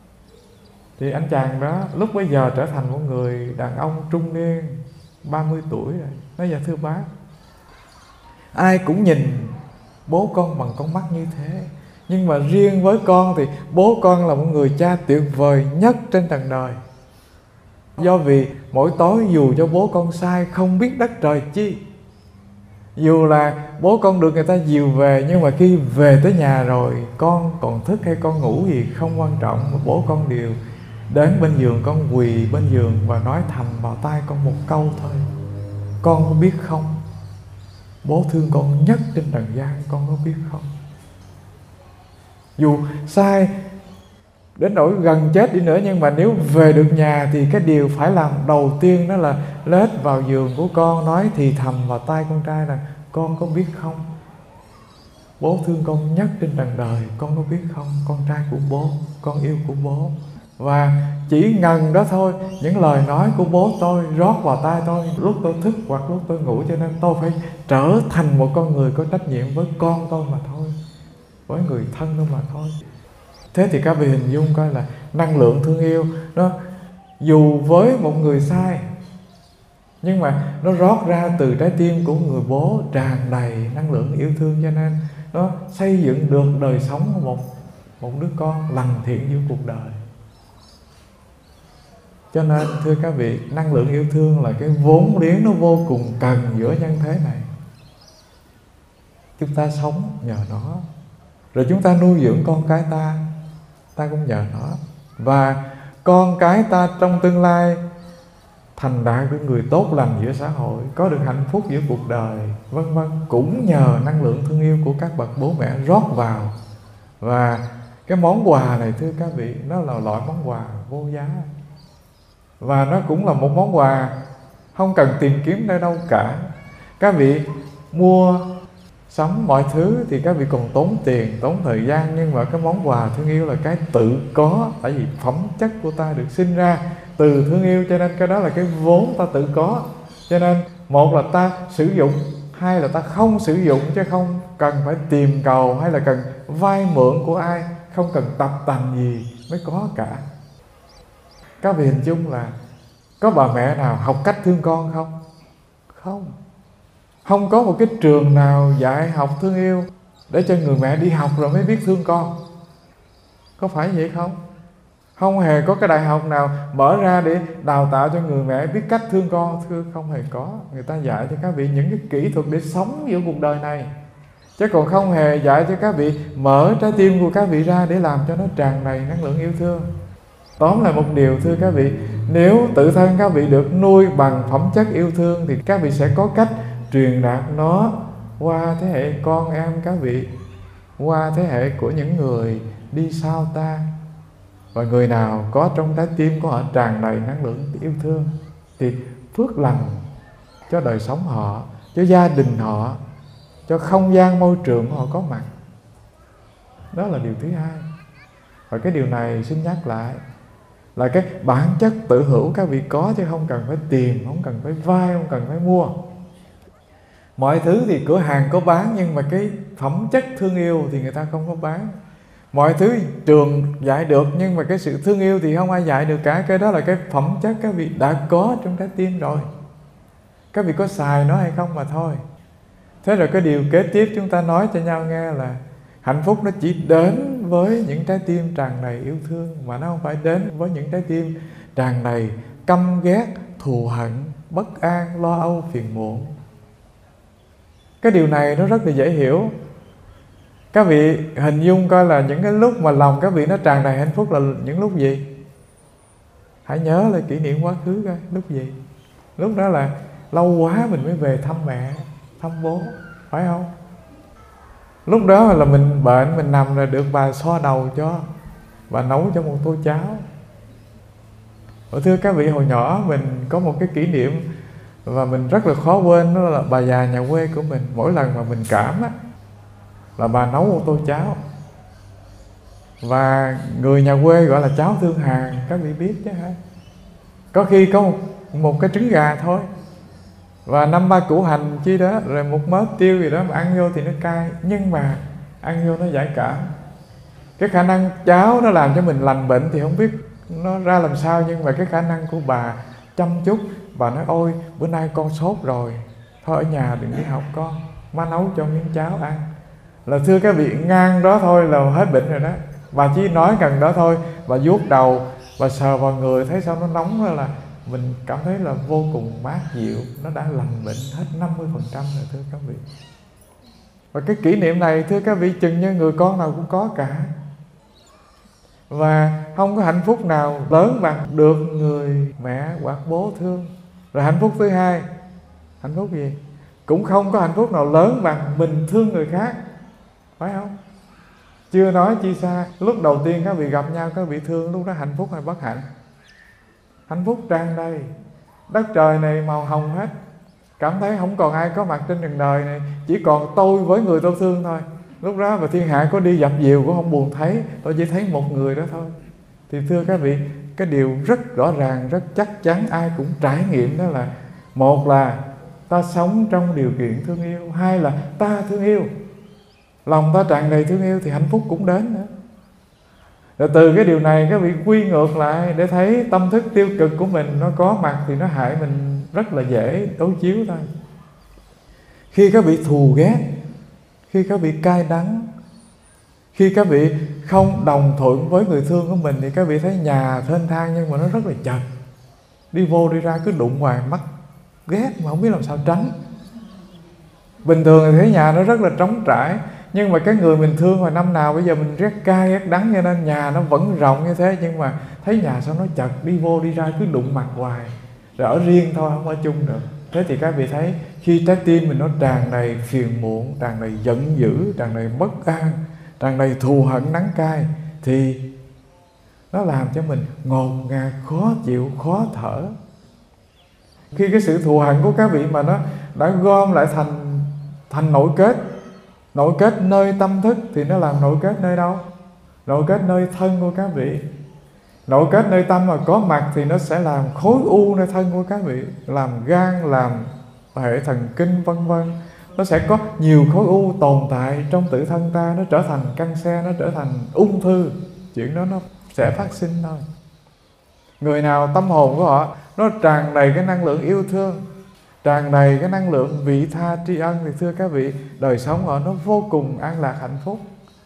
Thì anh chàng đó lúc bấy giờ trở thành một người đàn ông trung niên 30 tuổi rồi. Nói: dạ thưa bác, ai cũng nhìn bố con bằng con mắt như thế, nhưng mà riêng với con thì bố con là một người cha tuyệt vời nhất trên trần đời. Do vì mỗi tối dù cho bố con sai không biết đất trời chi, dù là bố con được người ta dìu về, nhưng mà khi về tới nhà rồi con còn thức hay con ngủ gì không quan trọng, mà bố con đều đến bên giường, con quỳ bên giường và nói thầm vào tai con một câu thôi: con có biết không, bố thương con nhất trên trần gian, con có biết không? Dù sai đến nỗi gần chết đi nữa, nhưng mà nếu về được nhà thì cái điều phải làm đầu tiên đó là lết vào giường của con, nói thì thầm vào tai con trai là: con có biết không, bố thương con nhất trên trần đời, con có biết không? Con trai của bố, con yêu của bố. Và chỉ ngần đó thôi, những lời nói của bố tôi rót vào tai tôi lúc tôi thức hoặc lúc tôi ngủ, cho nên tôi phải trở thành một con người có trách nhiệm với con tôi mà thôi, với người thân tôi mà thôi. Thế thì các vị hình dung coi là năng lượng thương yêu nó dù với một người sai, nhưng mà nó rót ra từ trái tim của người bố tràn đầy năng lượng yêu thương, cho nên nó xây dựng được đời sống của một đứa con lành thiện giữa cuộc đời. Cho nên thưa các vị, năng lượng yêu thương là cái vốn liếng nó vô cùng cần giữa nhân thế này. Chúng ta sống nhờ nó, rồi chúng ta nuôi dưỡng con cái ta cũng nhờ nó. Và con cái ta trong tương lai thành đạt được người tốt lành giữa xã hội, có được hạnh phúc giữa cuộc đời, vân vân, cũng nhờ năng lượng thương yêu của các bậc bố mẹ rót vào. Và cái món quà này thưa các vị, nó là loại món quà vô giá. Và nó cũng là một món quà không cần tìm kiếm nơi đâu cả. Các vị mua sắm mọi thứ thì các vị còn tốn tiền, tốn thời gian, nhưng mà cái món quà thương yêu là cái tự có. Tại vì phẩm chất của ta được sinh ra từ thương yêu, cho nên cái đó là cái vốn ta tự có. Cho nên một là ta sử dụng, hai là ta không sử dụng, chứ không cần phải tìm cầu hay là cần vay mượn của ai, không cần tập tành gì mới có cả. Các vị hình dung là có bà mẹ nào học cách thương con không? Không. Không có một cái trường nào dạy học thương yêu để cho người mẹ đi học rồi mới biết thương con. Có phải vậy không? Không hề có cái đại học nào mở ra để đào tạo cho người mẹ biết cách thương con. Thưa, không hề có. Người ta dạy cho các vị những cái kỹ thuật để sống giữa cuộc đời này, chứ còn không hề dạy cho các vị mở trái tim của các vị ra để làm cho nó tràn đầy năng lượng yêu thương. Tóm lại một điều thưa các vị, nếu tự thân các vị được nuôi bằng phẩm chất yêu thương thì các vị sẽ có cách truyền đạt nó qua thế hệ con em các vị, qua thế hệ của những người đi sau ta. Và người nào có trong trái tim của họ tràn đầy năng lượng yêu thương thì phước lành cho đời sống họ, cho gia đình họ, cho không gian môi trường của họ có mặt. Đó là điều thứ hai. Và cái điều này xin nhắc lại là cái bản chất tự hữu các vị có, chứ không cần phải tìm, không cần phải vay, không cần phải mua. Mọi thứ thì cửa hàng có bán, nhưng mà cái phẩm chất thương yêu thì người ta không có bán. Mọi thứ trường dạy được, nhưng mà cái sự thương yêu thì không ai dạy được cả. Cái đó là cái phẩm chất các vị đã có trong trái tim rồi, các vị có xài nó hay không mà thôi. Thế rồi cái điều kế tiếp chúng ta nói cho nhau nghe là hạnh phúc nó chỉ đến với những trái tim tràn đầy yêu thương, mà nó không phải đến với những trái tim tràn đầy căm ghét, thù hận, bất an, lo âu, phiền muộn. Cái điều này nó rất là dễ hiểu. Các vị hình dung coi là những cái lúc mà lòng các vị nó tràn đầy hạnh phúc là những lúc gì? Hãy nhớ lại kỷ niệm quá khứ coi, lúc gì? Lúc đó là lâu quá mình mới về thăm mẹ, thăm bố, phải không? Lúc đó là mình bệnh, mình nằm rồi được bà xoa đầu cho, bà nấu cho một tô cháo. Thưa các vị, hồi nhỏ mình có một cái kỷ niệm và mình rất là khó quên, đó là bà già nhà quê của mình. Mỗi lần mà mình cảm á, là bà nấu một tô cháo. Và người nhà quê gọi là cháo thương hàn, các vị biết chứ hả? Có khi có một cái trứng gà thôi, và 5-3 củ hành chi đó, rồi một mớ tiêu gì đó mà ăn vô thì nó cay, nhưng mà ăn vô nó giải cảm. Cái khả năng cháo nó làm cho mình lành bệnh thì không biết nó ra làm sao, nhưng mà cái khả năng của bà chăm chút. Bà nói: ôi bữa nay con sốt rồi, thôi ở nhà đừng đi học con, má nấu cho miếng cháo ăn. Là thưa các vị, ngang đó thôi là hết bệnh rồi đó. Bà chỉ nói gần đó thôi, bà vuốt đầu, bà sờ vào người thấy sao nó nóng đó, là mình cảm thấy là vô cùng mát dịu, nó đã lành bệnh hết 50% rồi thưa các vị. Và cái kỷ niệm này thưa các vị, chừng như người con nào cũng có cả. Và không có hạnh phúc nào lớn bằng được người mẹ hoặc bố thương. Rồi hạnh phúc thứ hai, hạnh phúc gì? Cũng không có hạnh phúc nào lớn bằng mình thương người khác, phải không? Chưa nói chi xa, lúc đầu tiên các vị gặp nhau, các vị thương, lúc đó hạnh phúc hay bất hạnh? Hạnh phúc tràn đầy. Đất trời này màu hồng hết, cảm thấy không còn ai có mặt trên trần đời này, chỉ còn tôi với người tôi thương thôi. Lúc đó và thiên hạ có đi dập dìu cũng không buồn thấy, tôi chỉ thấy một người đó thôi. Thì thưa các vị, cái điều rất rõ ràng, rất chắc chắn ai cũng trải nghiệm, đó là một là ta sống trong điều kiện thương yêu, hai là ta thương yêu, lòng ta tràn đầy thương yêu thì hạnh phúc cũng đến nữa. Rồi từ cái điều này các vị quy ngược lại để thấy tâm thức tiêu cực của mình nó có mặt thì nó hại mình rất là dễ đối chiếu thôi. Khi các vị thù ghét, khi các vị cay đắng, khi các vị không đồng thuận với người thương của mình thì các vị thấy nhà thênh thang nhưng mà nó rất là chật. Đi vô đi ra cứ đụng hoài, mắc ghét mà không biết làm sao tránh. Bình thường thì thấy nhà nó rất là trống trải, nhưng mà cái người mình thương hồi năm nào bây giờ mình ghét cay ghét đắng, cho nên nhà nó vẫn rộng như thế, nhưng mà thấy nhà sao nó chật, đi vô đi ra cứ đụng mặt hoài, rồi ở riêng thôi không ở chung được. Thế thì các vị thấy khi trái tim mình nó tràn đầy phiền muộn, tràn đầy giận dữ, tràn đầy bất an, tràn đầy thù hận đắng cay, thì nó làm cho mình ngột ngạt, khó chịu, khó thở. Khi cái sự thù hận của các vị mà nó đã gom lại thành nội kết nơi tâm thức, thì nó làm nội kết nơi đâu? Nội kết nơi thân của các vị. Nội kết nơi tâm mà có mặt thì nó sẽ làm khối u nơi thân của các vị, làm gan, làm hệ thần kinh vân vân. Nó sẽ có nhiều khối u tồn tại trong tự thân ta, nó trở thành cancer, nó trở thành ung thư. Chuyện đó nó sẽ phát sinh thôi. Người nào tâm hồn của họ nó tràn đầy cái năng lượng yêu thương, tràn đầy cái năng lượng vị tha tri ân, thì thưa các vị, đời sống họ nó vô cùng an lạc hạnh phúc.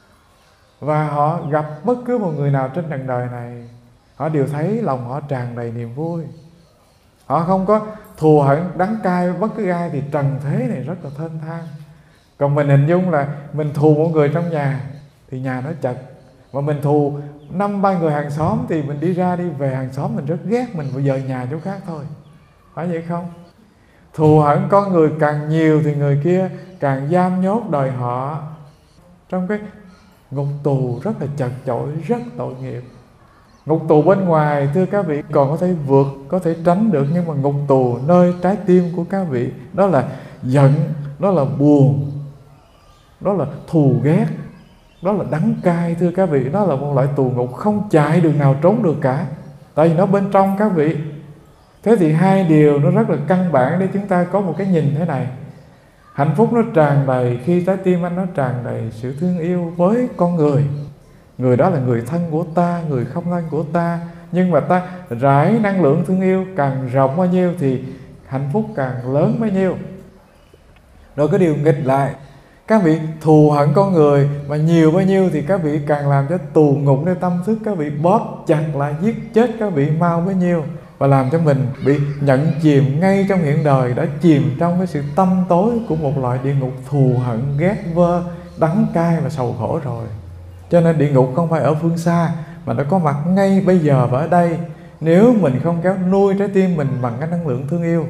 Và họ gặp bất cứ một người nào trên trần đời này, họ đều thấy lòng họ tràn đầy niềm vui. Họ không có thù hận đắng cay bất cứ ai, thì trần thế này rất là thênh thang. Còn mình hình dung là mình thù một người trong nhà thì nhà nó chật, mà mình thù 5-3 người hàng xóm thì mình đi ra đi về hàng xóm mình rất ghét, mình bây giờ nhà chỗ khác thôi, phải vậy không? Thù hận con người càng nhiều thì người kia càng giam nhốt đời họ trong cái ngục tù rất là chật chội, rất tội nghiệp. Ngục tù bên ngoài thưa các vị còn có thể vượt, có thể tránh được, nhưng mà ngục tù nơi trái tim của các vị, đó là giận, đó là buồn, đó là thù ghét, đó là đắng cay. Thưa các vị, đó là một loại tù ngục không chạy đường nào trốn được cả, tại vì nó bên trong các vị. Thế thì hai điều nó rất là căn bản để chúng ta có một cái nhìn thế này. Hạnh phúc nó tràn đầy khi trái tim anh nó tràn đầy sự thương yêu với con người. Người đó là người thân của ta, người không thân của ta, nhưng mà ta rải năng lượng thương yêu càng rộng bao nhiêu thì hạnh phúc càng lớn bấy nhiêu. Rồi cái điều nghịch lại, các vị thù hận con người mà nhiều bao nhiêu thì các vị càng làm cho tù ngục nơi tâm thức các vị bóp chặt lại, giết chết các vị mau bấy nhiêu, và làm cho mình bị nhận chìm ngay trong hiện đời, đã chìm trong cái sự tăm tối của một loại địa ngục thù hận, ghét vơ, đắng cay và sầu khổ rồi. Cho nên địa ngục không phải ở phương xa, mà nó có mặt ngay bây giờ và ở đây, nếu mình không kéo nuôi trái tim mình bằng cái năng lượng thương yêu.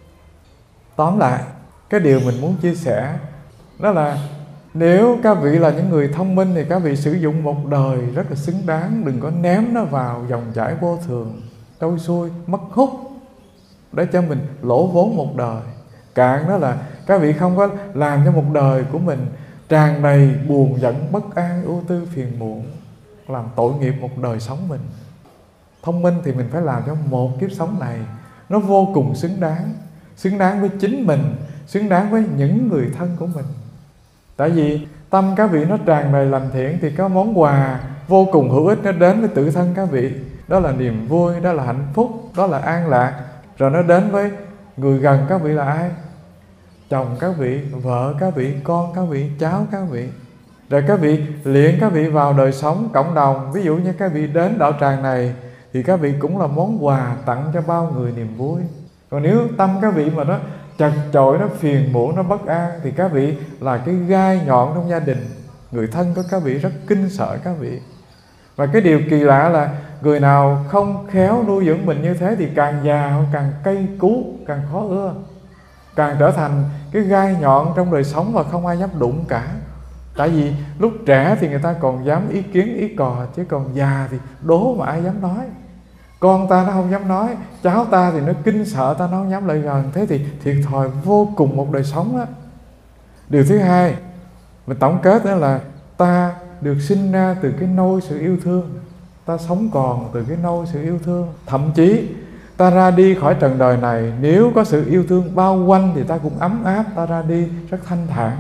Tóm lại, cái điều mình muốn chia sẻ đó là nếu các vị là những người thông minh thì các vị sử dụng một đời rất là xứng đáng, đừng có ném nó vào dòng chảy vô thường, trôi xuôi, mất hút để cho mình lỗ vốn một đời. Cạn đó là các vị không có làm cho một đời của mình tràn đầy buồn giận, bất an, ưu tư, phiền muộn, làm tội nghiệp một đời sống mình. Thông minh thì mình phải làm cho một kiếp sống này nó vô cùng xứng đáng với chính mình, xứng đáng với những người thân của mình. Tại vì tâm các vị nó tràn đầy lành thiện thì có món quà vô cùng hữu ích nó đến với tự thân các vị. Đó là niềm vui, đó là hạnh phúc, đó là an lạc. Rồi nó đến với người gần các vị là ai? Chồng các vị, vợ các vị, con các vị, cháu các vị. Rồi các vị luyện các vị vào đời sống cộng đồng. Ví dụ như các vị đến đạo tràng này thì các vị cũng là món quà tặng cho bao người niềm vui. Còn nếu tâm các vị mà nó chật chội, nó phiền muộn, nó bất an thì các vị là cái gai nhọn trong gia đình. Người thân của các vị rất kinh sợ các vị. Và cái điều kỳ lạ là người nào không khéo nuôi dưỡng mình như thế thì càng già họ càng cay cú, càng khó ưa, càng trở thành cái gai nhọn trong đời sống và không ai dám đụng cả. Tại vì lúc trẻ thì người ta còn dám ý kiến ý cò, chứ còn già thì đố mà ai dám nói. Con ta nó không dám nói, cháu ta thì nó kinh sợ ta, nó không dám lại gần. Thế thì thiệt thòi vô cùng một đời sống á. Điều thứ hai, mình tổng kết đó là ta được sinh ra từ cái nôi sự yêu thương. Ta sống còn từ cái nôi sự yêu thương. Thậm chí ta ra đi khỏi trần đời này, nếu có sự yêu thương bao quanh thì ta cũng ấm áp, ta ra đi rất thanh thản.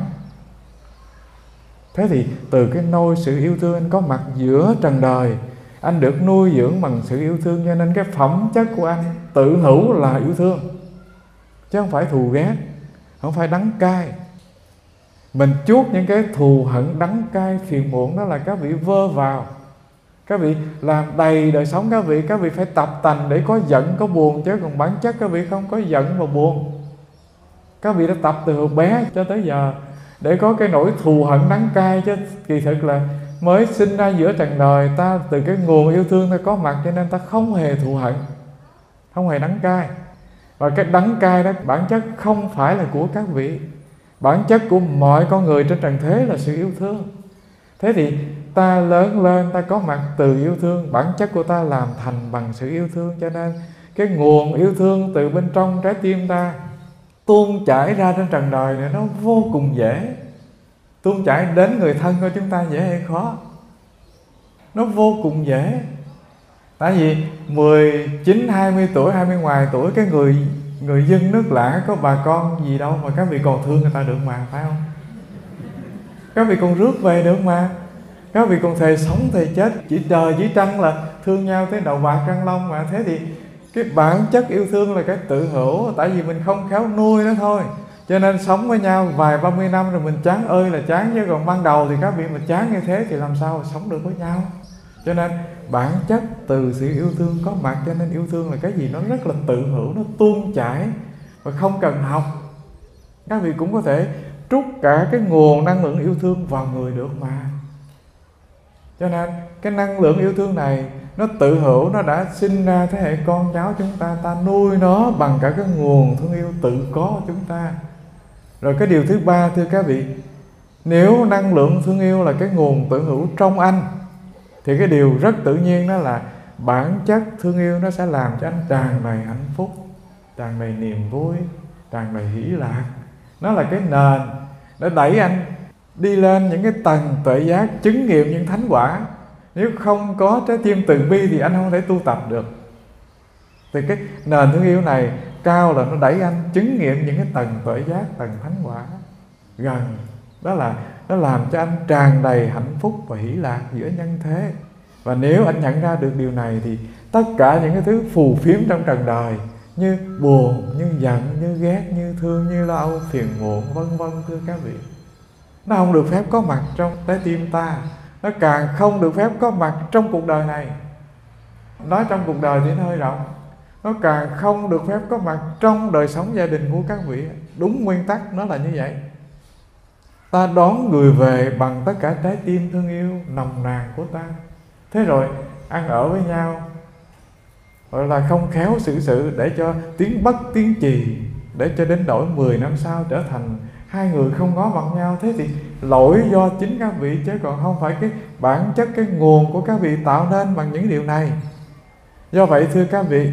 Thế thì từ cái nôi sự yêu thương anh có mặt giữa trần đời, anh được nuôi dưỡng bằng sự yêu thương, cho nên cái phẩm chất của anh tự hữu là yêu thương, chứ không phải thù ghét, không phải đắng cay. Mình chuốc những cái thù hận đắng cay phiền muộn đó là các vị vơ vào. Các vị làm đầy đời sống các vị phải tập tành để có giận có buồn, chứ còn bản chất các vị không có giận và buồn. Các vị đã tập từ hồi bé cho tới giờ để có cái nỗi thù hận đắng cay, chứ kỳ thực là mới sinh ra giữa trần đời, ta từ cái nguồn yêu thương ta có mặt, cho nên ta không hề thù hận, không hề đắng cay. Và cái đắng cay đó bản chất không phải là của các vị. Bản chất của mọi con người trên trần thế là sự yêu thương. Thế thì ta lớn lên, ta có mặt từ yêu thương, bản chất của ta làm thành bằng sự yêu thương, cho nên cái nguồn yêu thương từ bên trong trái tim ta tuôn chảy ra trên trần đời này nó vô cùng dễ. Tuôn chảy đến người thân của chúng ta dễ hay khó? Nó vô cùng dễ. Tại vì 19, 20 tuổi, 20 ngoài tuổi, cái người dân nước lã có bà con gì đâu mà các vị còn thương người ta được mà, phải không? Các vị còn rước về được mà. Các vị còn thề sống thề chết, chỉ trời chỉ trăng là thương nhau tới đầu bạc răng long mà. Thế thì cái bản chất yêu thương là cái tự hữu, tại vì mình không khéo nuôi nó thôi. Cho nên sống với nhau vài 30 năm rồi mình chán ơi là chán, chứ còn ban đầu thì các vị mà chán như thế thì làm sao mà sống được với nhau. Cho nên bản chất từ sự yêu thương có mặt, cho nên yêu thương là cái gì nó rất là tự hữu, nó tuôn chảy và không cần học. Các vị cũng có thể trút cả cái nguồn năng lượng yêu thương vào người được mà. Cho nên cái năng lượng yêu thương này nó tự hữu, nó đã sinh ra thế hệ con cháu chúng ta, ta nuôi nó bằng cả cái nguồn thương yêu tự có của chúng ta. Rồi cái điều thứ ba, thưa các vị, nếu năng lượng thương yêu là cái nguồn tự hữu trong anh, thì cái điều rất tự nhiên đó là bản chất thương yêu nó sẽ làm cho anh tràn đầy hạnh phúc, tràn đầy niềm vui, tràn đầy hỷ lạc. Nó là cái nền để đẩy anh đi lên những cái tầng tuệ giác, chứng nghiệm những thánh quả. Nếu không có trái tim từ bi thì anh không thể tu tập được. Thì cái nền thương yêu này cao là nó đẩy anh chứng nghiệm những cái tầng tuệ giác, tầng thánh quả gần. Đó là nó làm cho anh tràn đầy hạnh phúc và hỷ lạc giữa nhân thế. Và nếu anh nhận ra được điều này thì tất cả những cái thứ phù phiếm trong trần đời, như buồn, như giận, như ghét, như thương, như lo âu, phiền muộn, vân vân, thưa các vị, nó không được phép có mặt trong trái tim ta. Nó càng không được phép có mặt trong cuộc đời này. Nói trong cuộc đời thì nó hơi rộng. Nó càng không được phép có mặt trong đời sống gia đình của các vị. Đúng nguyên tắc nó là như vậy. Ta đón người về bằng tất cả trái tim thương yêu nồng nàn của ta. Thế rồi ăn ở với nhau, gọi là không khéo xử sự để cho tiếng bất tiếng trì, để cho đến đổi 10 năm sau trở thành hai người không ngó mặt nhau. Thế thì lỗi do chính các vị, chứ còn không phải cái bản chất, cái nguồn của các vị tạo nên bằng những điều này. Do vậy thưa các vị,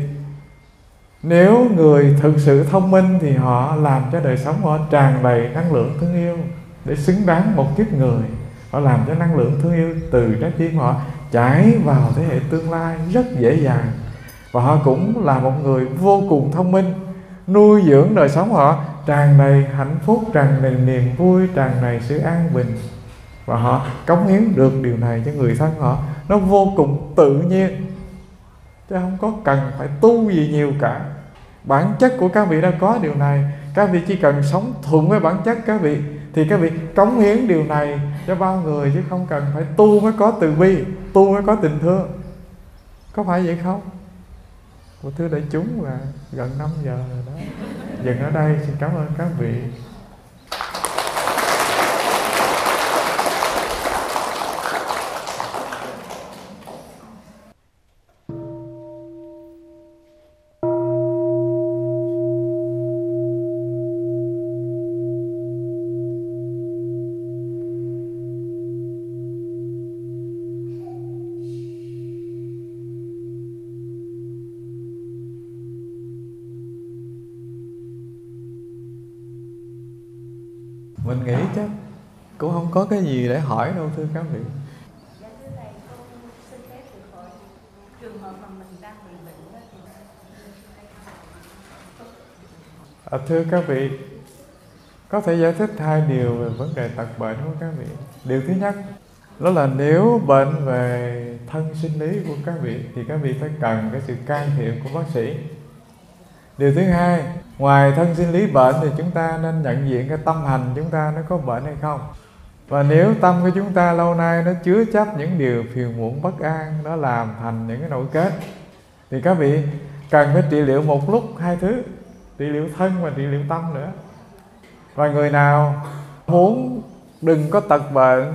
nếu người thực sự thông minh thì họ làm cho đời sống họ tràn đầy năng lượng thương yêu để xứng đáng một kiếp người. Họ làm cho năng lượng thương yêu từ trái tim họ chảy vào thế hệ tương lai rất dễ dàng. Và họ cũng là một người vô cùng thông minh, nuôi dưỡng đời sống họ tràn đầy hạnh phúc, tràn đầy niềm vui, tràn đầy sự an bình. Và họ cống hiến được điều này cho người thân họ, nó vô cùng tự nhiên, chứ không có cần phải tu gì nhiều cả. Bản chất của các vị đã có điều này. Các vị chỉ cần sống thuận với bản chất các vị, thì các vị cống hiến điều này cho bao người, chứ không cần phải tu mới có từ bi, tu mới có tình thương. Có phải vậy không? Thưa đại chúng, là gần 5 giờ rồi đó. Dừng ở đây, xin cảm ơn các vị. Mình nghĩ chắc cũng không có cái gì để hỏi đâu thưa các vị. Dạ thưa thầy, con xin phép được hỏi trường hợp mà mình đang bị bệnh đó thì Thưa các vị, có thể giải thích hai điều về vấn đề tật bệnh của các vị. Điều thứ nhất, đó là nếu bệnh về thân sinh lý của các vị thì các vị phải cần cái sự can thiệp của bác sĩ. Điều thứ hai, ngoài thân sinh lý bệnh thì chúng ta nên nhận diện cái tâm hành chúng ta nó có bệnh hay không. Và nếu tâm của chúng ta lâu nay nó chứa chấp những điều phiền muộn bất an, nó làm thành những cái nội kết, thì các vị cần phải trị liệu một lúc hai thứ, trị liệu thân và trị liệu tâm nữa. Và người nào muốn đừng có tật bệnh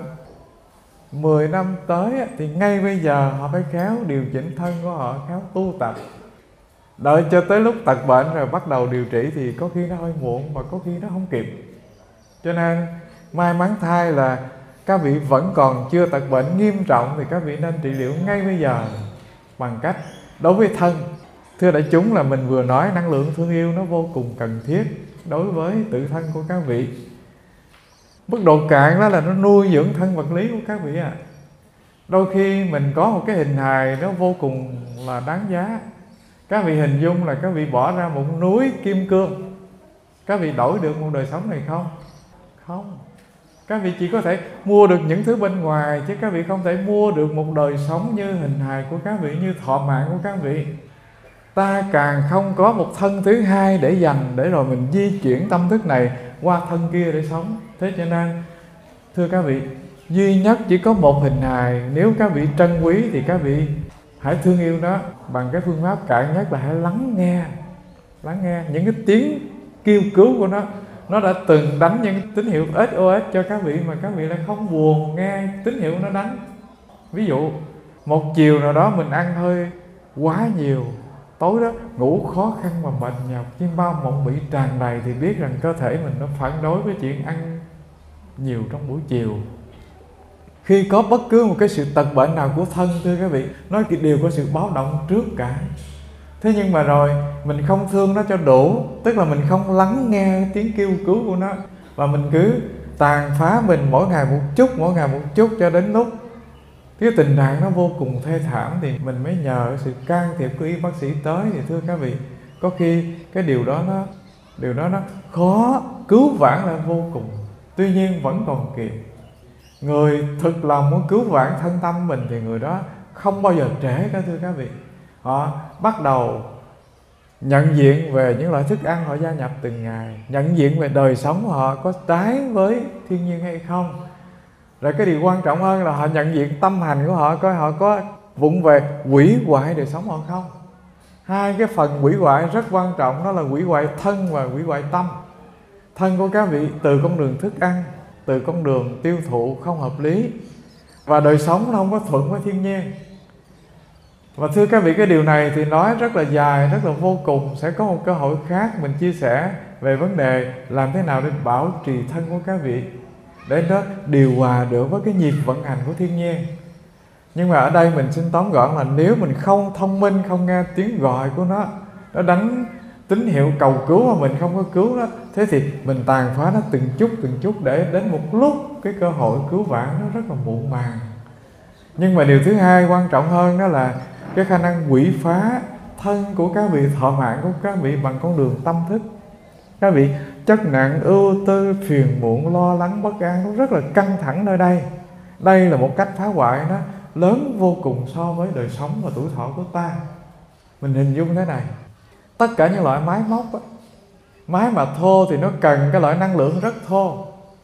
10 năm tới thì ngay bây giờ họ phải khéo điều chỉnh thân của họ, khéo tu tập. Đợi cho tới lúc tật bệnh rồi bắt đầu điều trị thì có khi nó hơi muộn và có khi nó không kịp. Cho nên may mắn thay là các vị vẫn còn chưa tật bệnh nghiêm trọng thì các vị nên trị liệu ngay bây giờ bằng cách đối với thân. Thưa đại chúng, là mình vừa nói năng lượng thương yêu nó vô cùng cần thiết đối với tự thân của các vị. Mức độ cạn đó là nó nuôi dưỡng thân vật lý của các vị ạ. Đôi khi mình có một cái hình hài nó vô cùng là đáng giá. Các vị hình dung là các vị bỏ ra một núi kim cương, các vị đổi được một đời sống này không? Không. Các vị chỉ có thể mua được những thứ bên ngoài, chứ các vị không thể mua được một đời sống như hình hài của các vị, như thọ mạng của các vị. Ta càng không có một thân thứ hai để dành, để rồi mình di chuyển tâm thức này qua thân kia để sống. Thế cho nên thưa các vị, duy nhất chỉ có một hình hài. Nếu các vị trân quý thì các vị hãy thương yêu nó bằng cái phương pháp cạn nhất là hãy lắng nghe. Lắng nghe những cái tiếng kêu cứu của nó. Nó đã từng đánh những tín hiệu SOS cho các vị mà các vị lại không buồn nghe tín hiệu nó đánh. Ví dụ một chiều nào đó mình ăn hơi quá nhiều, tối đó ngủ khó khăn và mệt nhọc, chim bao mộng mị tràn đầy, thì biết rằng cơ thể mình nó phản đối với chuyện ăn nhiều trong buổi chiều. Khi có bất cứ một cái sự tật bệnh nào của thân, thưa các vị, nó đều có sự báo động trước cả. Thế nhưng mà rồi mình không thương nó cho đủ, tức là mình không lắng nghe tiếng kêu cứu của nó, và mình cứ tàn phá mình mỗi ngày một chút cho đến lúc cái tình trạng nó vô cùng thê thảm thì mình mới nhờ sự can thiệp của y bác sĩ tới. Thì thưa các vị, có khi cái điều đó nó khó cứu vãn là vô cùng, tuy nhiên vẫn còn kịp. Người thực lòng muốn cứu vãn thân tâm mình thì người đó không bao giờ trễ cả, thưa các vị. Họ bắt đầu nhận diện về những loại thức ăn họ gia nhập từng ngày, nhận diện về đời sống của họ có trái với thiên nhiên hay không. Rồi cái điều quan trọng hơn là họ nhận diện tâm hành của họ, coi họ có vụng về hủy hoại đời sống họ không. Hai cái phần hủy hoại rất quan trọng, đó là hủy hoại thân và hủy hoại tâm. Thân của các vị từ con đường thức ăn, từ con đường tiêu thụ không hợp lý, và đời sống nó không có thuận với thiên nhiên. Và thưa các vị, cái điều này thì nói rất là dài, rất là vô cùng. Sẽ có một cơ hội khác mình chia sẻ về vấn đề làm thế nào để bảo trì thân của các vị, để nó điều hòa được với cái nhịp vận hành của thiên nhiên. Nhưng mà ở đây mình xin tóm gọn là nếu mình không thông minh, không nghe tiếng gọi của nó đánh tín hiệu cầu cứu mà mình không có cứu nó, thế thì mình tàn phá nó từng chút để đến một lúc cái cơ hội cứu vãn nó rất là muộn màng. Nhưng mà điều thứ hai quan trọng hơn, đó là cái khả năng quỷ phá thân của các vị, thọ mạng của các vị bằng con đường tâm thức. Các vị chất nặng ưu tư, phiền muộn, lo lắng, bất an, nó rất là căng thẳng nơi đây. Đây là một cách phá hoại nó lớn vô cùng so với đời sống và tuổi thọ của ta. Mình hình dung thế này, tất cả những loại máy móc á, máy mà thô thì nó cần cái loại năng lượng rất thô.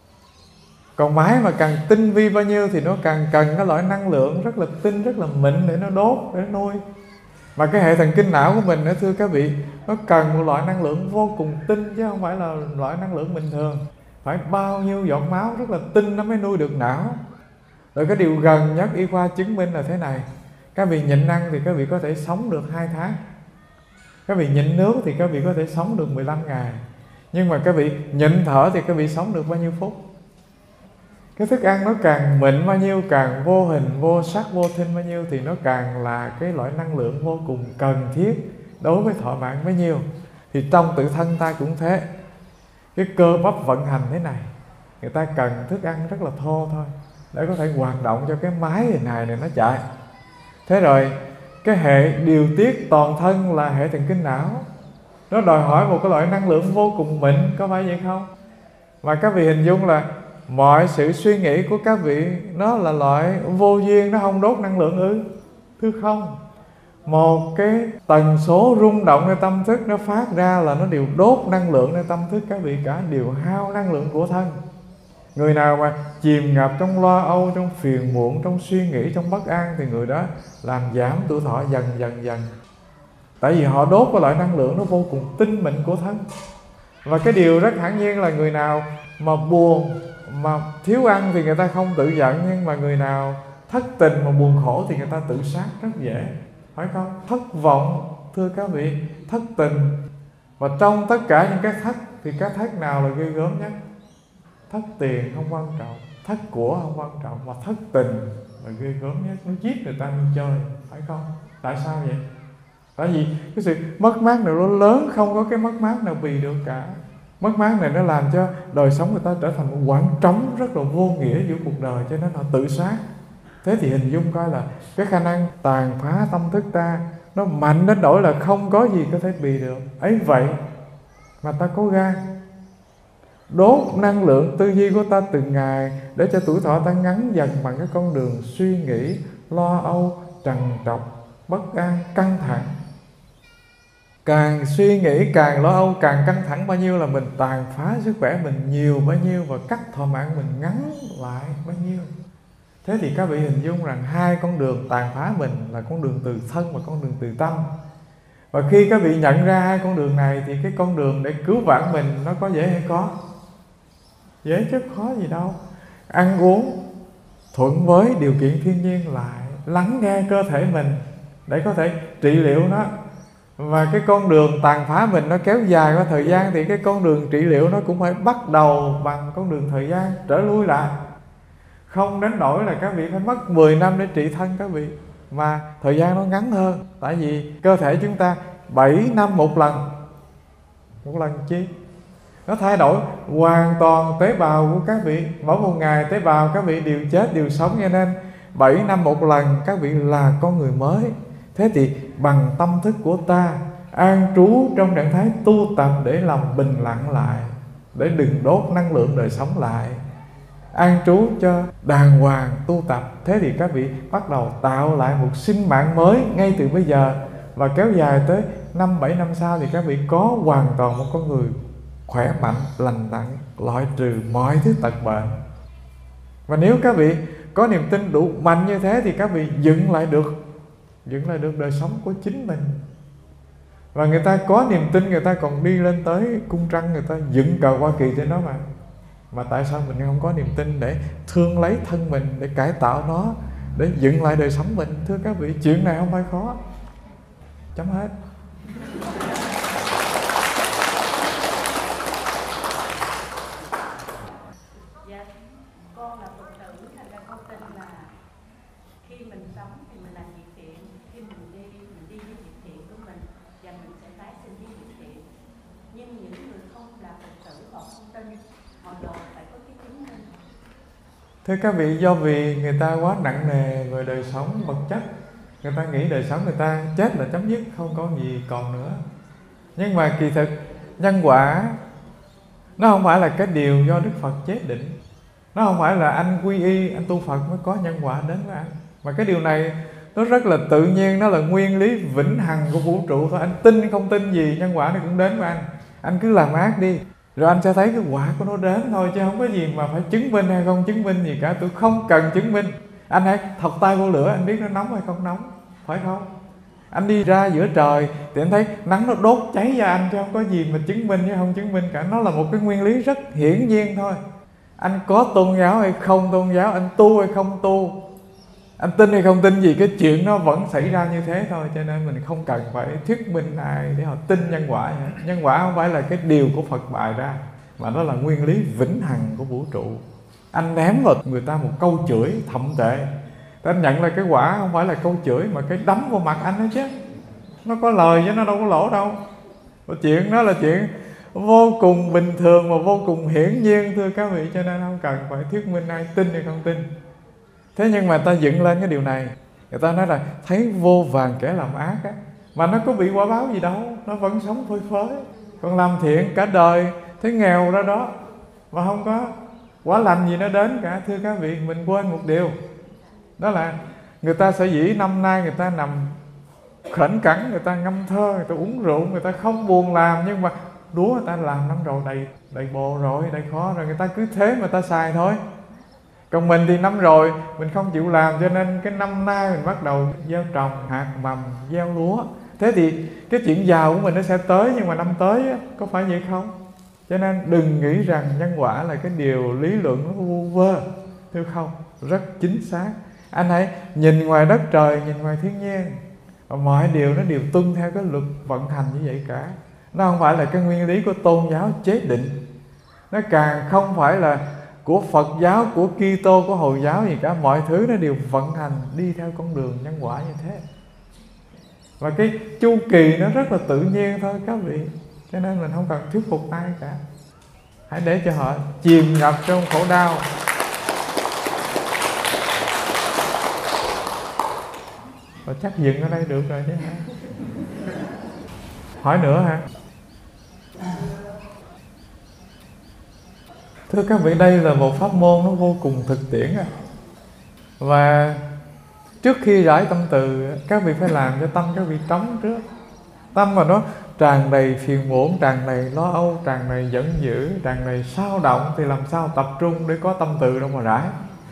Còn máy mà càng tinh vi bao nhiêu thì nó càng cần cái loại năng lượng rất là tinh, rất là mịn để nó đốt, để nó nuôi. Mà cái hệ thần kinh não của mình nữa, thưa các vị, nó cần một loại năng lượng vô cùng tinh, chứ không phải là loại năng lượng bình thường. Phải bao nhiêu giọt máu rất là tinh nó mới nuôi được não. Rồi cái điều gần nhất y khoa chứng minh là thế này: các vị nhịn ăn thì các vị có thể sống được 2 tháng. Các vị nhịn nước thì các vị có thể sống được 15 ngày. Nhưng mà các vị nhịn thở thì các vị sống được bao nhiêu phút? Cái thức ăn nó càng mịn bao nhiêu, càng vô hình, vô sắc, vô thinh bao nhiêu, thì nó càng là cái loại năng lượng vô cùng cần thiết đối với thọ mạng bấy nhiêu. Thì trong tự thân ta cũng thế. Cái cơ bắp vận hành thế này, người ta cần thức ăn rất là thô thôi để có thể hoạt động cho cái máy này nó chạy. Thế rồi cái hệ điều tiết toàn thân là hệ thần kinh não, nó đòi hỏi một cái loại năng lượng vô cùng mịn, có phải vậy không? Mà các vị hình dung là mọi sự suy nghĩ của các vị nó là loại vô duyên, nó không đốt năng lượng ư? Thưa không. Một cái tần số rung độngในtâm thức nó phát ra là nó đều đốt năng lượngในtâm thức các vị cả, đều hao năng lượng của thân. Người nào mà chìm ngập trong lo âu, trong phiền muộn, trong suy nghĩ, trong bất an thì người đó làm giảm tuổi thọ dần. Tại vì họ đốt cái loại năng lượng nó vô cùng tinh mịn của thân. Và cái điều rất hẳn nhiên là người nào mà buồn, mà thiếu ăn thì người ta không tự giận, nhưng mà người nào thất tình mà buồn khổ thì người ta tự sát rất dễ, phải không? Thất vọng, thưa các vị, thất tình. Và trong tất cả những cái thất thì cái thất nào là ghê gớm nhất? Thất tiền không quan trọng, thất của không quan trọng, mà thất tình là ghê gớm nhất. Nó giết người ta như chơi, phải không? Tại sao vậy? Tại vì cái sự mất mát nào nó lớn, không có cái mất mát nào bì được cả. Mất mát này nó làm cho đời sống người ta trở thành một khoảng trống rất là vô nghĩa giữa cuộc đời, cho nên họ tự sát. Thế thì hình dung coi là cái khả năng tàn phá tâm thức ta nó mạnh đến nỗi là không có gì có thể bì được. Ấy vậy mà ta có gan đốt năng lượng tư duy của ta từng ngày để cho tuổi thọ ta ngắn dần bằng cái con đường suy nghĩ, lo âu, trằn trọc, bất an, căng thẳng. Càng suy nghĩ, càng lo âu, càng căng thẳng bao nhiêu là mình tàn phá sức khỏe mình nhiều bấy nhiêu, và cắt thọ mạng mình ngắn lại bấy nhiêu. Thế thì các vị hình dung rằng hai con đường tàn phá mình là con đường từ thân và con đường từ tâm. Và khi các vị nhận ra hai con đường này thì cái con đường để cứu vãn mình nó có dễ hay khó? Dễ chứ khó gì đâu. Ăn uống thuận với điều kiện thiên nhiên lại, lắng nghe cơ thể mình để có thể trị liệu nó. Và cái con đường tàn phá mình nó kéo dài qua thời gian thì cái con đường trị liệu nó cũng phải bắt đầu bằng con đường thời gian, trở lui lại. Không đến nỗi là các vị phải mất 10 năm để trị thân các vị, mà thời gian nó ngắn hơn. Tại vì cơ thể chúng ta 7 năm một lần. Một lần chi? Nó thay đổi hoàn toàn tế bào của các vị. Mỗi một ngày tế bào các vị đều chết, đều sống, cho nên 7 năm một lần các vị là con người mới. Thế thì bằng tâm thức của ta an trú trong trạng thái tu tập để lòng bình lặng lại, để đừng đốt năng lượng đời sống lại, an trú cho đàng hoàng tu tập. Thế thì các vị bắt đầu tạo lại một sinh mạng mới ngay từ bây giờ, và kéo dài tới 5-7 năm sau thì các vị có hoàn toàn một con người khỏe mạnh, lành lặn, loại trừ mọi thứ tật bệnh. Và nếu các vị có niềm tin đủ mạnh như thế thì các vị dựng lại được đời sống của chính mình. Và người ta có niềm tin, người ta còn đi lên tới cung trăng, người ta dựng cờ Hoa Kỳ trên đó mà. Mà tại sao mình không có niềm tin để thương lấy thân mình, để cải tạo nó, để dựng lại đời sống mình? Thưa các vị, chuyện này không phải khó. Chấm hết. Dạ, con là Phật tử, thành ra con tin là khi mình sống thì mình làm việc thiện, khi mình đi với việc thiện của mình và mình sẽ tái sinh với việc thiện. Nhưng những người không là Phật tử, họ không tin, họ đòi phải có cái chứng minh. Thưa các vị, do vì người ta quá nặng nề về đời sống vật chất, người ta nghĩ đời sống người ta chết là chấm dứt, không có gì còn nữa. Nhưng mà kỳ thực nhân quả nó không phải là cái điều do Đức Phật chế định. Nó không phải là anh quy y, anh tu Phật mới có nhân quả đến với anh. Mà cái điều này nó rất là tự nhiên, nó là nguyên lý vĩnh hằng của vũ trụ thôi. Anh tin không tin gì, nhân quả nó cũng đến với anh. Anh cứ làm ác đi, rồi anh sẽ thấy cái quả của nó đến thôi, chứ không có gì mà phải chứng minh hay không chứng minh gì cả. Tôi không cần chứng minh. Anh hãy thọc tay vô lửa, anh biết nó nóng hay không nóng, phải không? Anh đi ra giữa trời thì anh thấy nắng nó đốt cháy da anh, chứ không có gì mà chứng minh hay không chứng minh cả. Nó là một cái nguyên lý rất hiển nhiên thôi. Anh có tôn giáo hay không tôn giáo, anh tu hay không tu, anh tin hay không tin gì, cái chuyện nó vẫn xảy ra như thế thôi. Cho nên mình không cần phải thuyết minh ai để họ tin nhân quả. Nhân quả không phải là cái điều của Phật bày ra, mà nó là nguyên lý vĩnh hằng của vũ trụ. Anh ném vào người ta một câu chửi thậm tệ, anh nhận lại cái quả không phải là câu chửi mà cái đấm vào mặt anh đó chứ. Nó có lời chứ nó đâu có lỗ đâu. Và chuyện đó là chuyện vô cùng bình thường và vô cùng hiển nhiên, thưa các vị, cho nên không cần phải thuyết minh ai tin hay không tin. Thế nhưng mà ta dựng lên cái điều này, người ta nói là thấy vô vàn kẻ làm ác á, mà nó có bị quả báo gì đâu, nó vẫn sống phơi phới. Còn làm thiện cả đời thấy nghèo ra đó mà không có quả lành gì nó đến cả. Thưa các vị, mình quên một điều, đó là người ta sở dĩ năm nay người ta nằm khẩn cẳng, người ta ngâm thơ, người ta uống rượu, người ta không buồn làm, nhưng mà đúa người ta làm năm rồi đầy bồ rồi, đầy khó rồi, người ta cứ thế mà ta xài thôi. Còn mình thì năm rồi mình không chịu làm, cho nên cái năm nay mình bắt đầu gieo trồng hạt mầm, gieo lúa. Thế thì cái chuyện giàu của mình nó sẽ tới, nhưng mà năm tới á, có phải vậy không? Cho nên đừng nghĩ rằng nhân quả là cái điều lý luận nó vu vơ, thưa không, rất chính xác. Anh hãy nhìn ngoài đất trời, nhìn ngoài thiên nhiên, và mọi điều nó đều tuân theo cái luật vận hành như vậy cả. Nó không phải là cái nguyên lý của tôn giáo chế định, nó càng không phải là của Phật giáo, của Kitô, của Hồi giáo gì cả. Mọi thứ nó đều vận hành đi theo con đường nhân quả như thế. Và cái chu kỳ nó rất là tự nhiên thôi các vị. Cho nên mình không cần thuyết phục ai cả. Hãy để cho họ chìm ngập trong khổ đau. Và chắc dừng ở đây được rồi chứ hả? Hỏi nữa hả? Thưa các vị, đây là một pháp môn nó vô cùng thực tiễn. Và trước khi rải tâm từ, các vị phải làm cho tâm các vị trống trước. Tâm mà nó tràn đầy phiền muộn, tràn đầy lo âu, tràn đầy giận dữ, tràn đầy sao động, thì làm sao tập trung để có tâm từ đâu mà rải.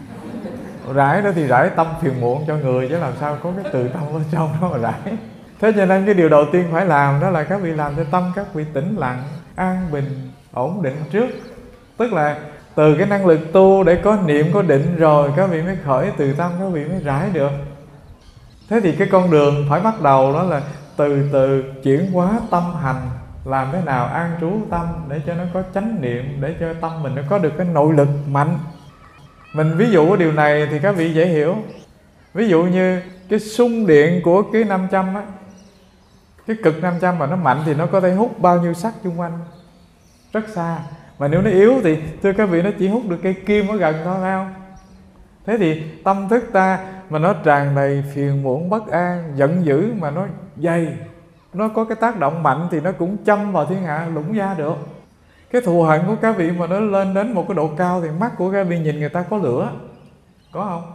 Rải đó thì rải tâm phiền muộn cho người, chứ làm sao có cái từ tâm ở trong đó mà rải. Thế cho nên cái điều đầu tiên phải làm đó là các vị làm cho tâm các vị tĩnh lặng, an bình, ổn định trước. Tức là từ cái năng lực tu để có niệm, có định rồi các vị mới khởi từ tâm, các vị mới rải được. Thế thì cái con đường phải bắt đầu đó là từ từ chuyển hóa tâm hành. Làm thế nào an trú tâm để cho nó có chánh niệm, để cho tâm mình nó có được cái nội lực mạnh. Mình ví dụ cái điều này thì các vị dễ hiểu. Ví dụ như cái xung điện của cái 500 á, cái cực 500 mà nó mạnh thì nó có thể hút bao nhiêu sắt xung quanh rất xa. Mà nếu nó yếu thì thưa các vị, nó chỉ hút được cây kim ở gần thôi, phải không? Thế thì tâm thức ta mà nó tràn đầy phiền muộn, bất an, giận dữ, mà nó dày, nó có cái tác động mạnh thì nó cũng châm vào thiên hạ, lũng gia được. Cái thù hận của các vị mà nó lên đến một cái độ cao thì mắt của các vị nhìn người ta có lửa. Có không?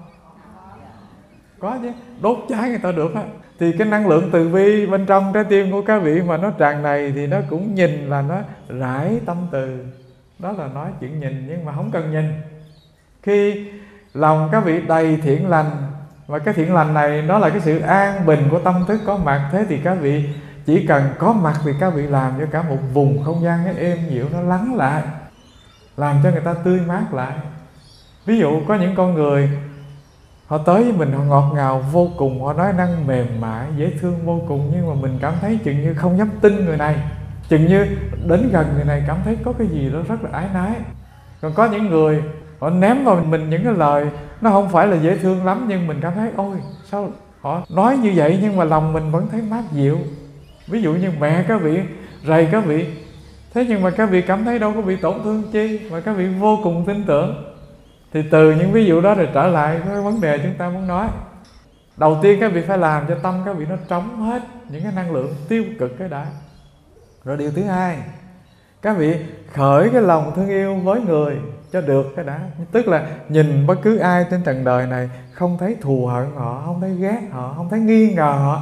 Có chứ, đốt cháy người ta được á. Thì cái năng lượng từ bi bên trong trái tim của các vị mà nó tràn đầy thì nó cũng nhìn là nó rải tâm từ. Đó là nói chuyện nhìn, nhưng mà không cần nhìn. Khi lòng các vị đầy thiện lành, và cái thiện lành này nó là cái sự an bình của tâm thức có mặt, thế thì các vị chỉ cần có mặt thì các vị làm cho cả một vùng không gian nó êm dịu, nó lắng lại, làm cho người ta tươi mát lại. Ví dụ có những con người họ tới với mình, họ ngọt ngào vô cùng, họ nói năng mềm mại, dễ thương vô cùng, nhưng mà mình cảm thấy chừng như không dám tin người này, chừng như đến gần người này cảm thấy có cái gì đó rất là ái nái. Còn có những người họ ném vào mình những cái lời nó không phải là dễ thương lắm, nhưng mình cảm thấy ôi sao họ nói như vậy, nhưng mà lòng mình vẫn thấy mát dịu. Ví dụ như mẹ các vị rầy các vị, thế nhưng mà các vị cảm thấy đâu có bị tổn thương chi, mà các vị vô cùng tin tưởng. Thì từ những ví dụ đó rồi trở lại cái vấn đề chúng ta muốn nói. Đầu tiên các vị phải làm cho tâm các vị nó trống hết những cái năng lượng tiêu cực cái đã. Rồi điều thứ hai, các vị khởi cái lòng thương yêu với người cho được cái đã. Tức là nhìn bất cứ ai trên trần đời này, không thấy thù hận họ, không thấy ghét họ, không thấy nghi ngờ họ.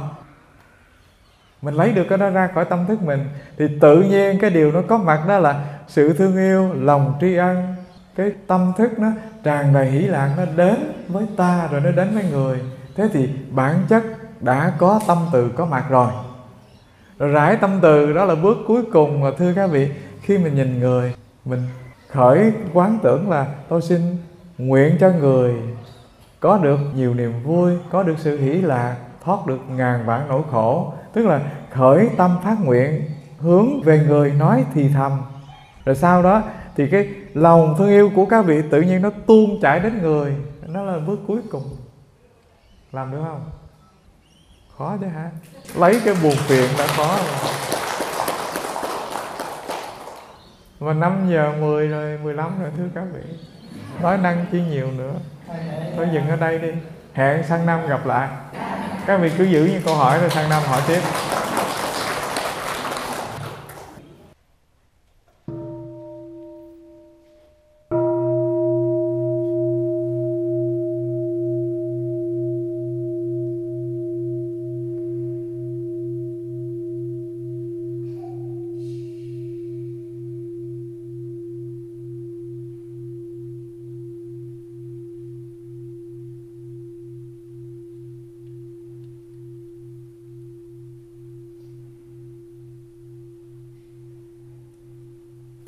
Mình lấy được cái đó ra khỏi tâm thức mình, thì tự nhiên cái điều nó có mặt đó là sự thương yêu, lòng tri ân. Cái tâm thức nó tràn đầy hỷ lạc, nó đến với ta rồi nó đến với người. Thế thì bản chất đã có tâm từ có mặt rồi. Rồi rải tâm từ đó là bước cuối cùng mà thưa các vị. Khi mình nhìn người, mình khởi quán tưởng là tôi xin nguyện cho người có được nhiều niềm vui, có được sự hỷ lạc, thoát được ngàn vạn nỗi khổ. Tức là khởi tâm phát nguyện hướng về người nói thì thầm. Rồi sau đó thì cái lòng thương yêu của các vị tự nhiên nó tuôn chảy đến người. Nó là bước cuối cùng. Làm được không? Khó chứ hả? Lấy cái buồn phiền đã khó rồi. Mà 5 giờ 10 rồi, 15 rồi thưa các vị. Nói năng chi nhiều nữa. Thôi dừng ở đây đi. Hẹn sang năm gặp lại. Các vị cứ giữ những câu hỏi rồi sang năm hỏi tiếp.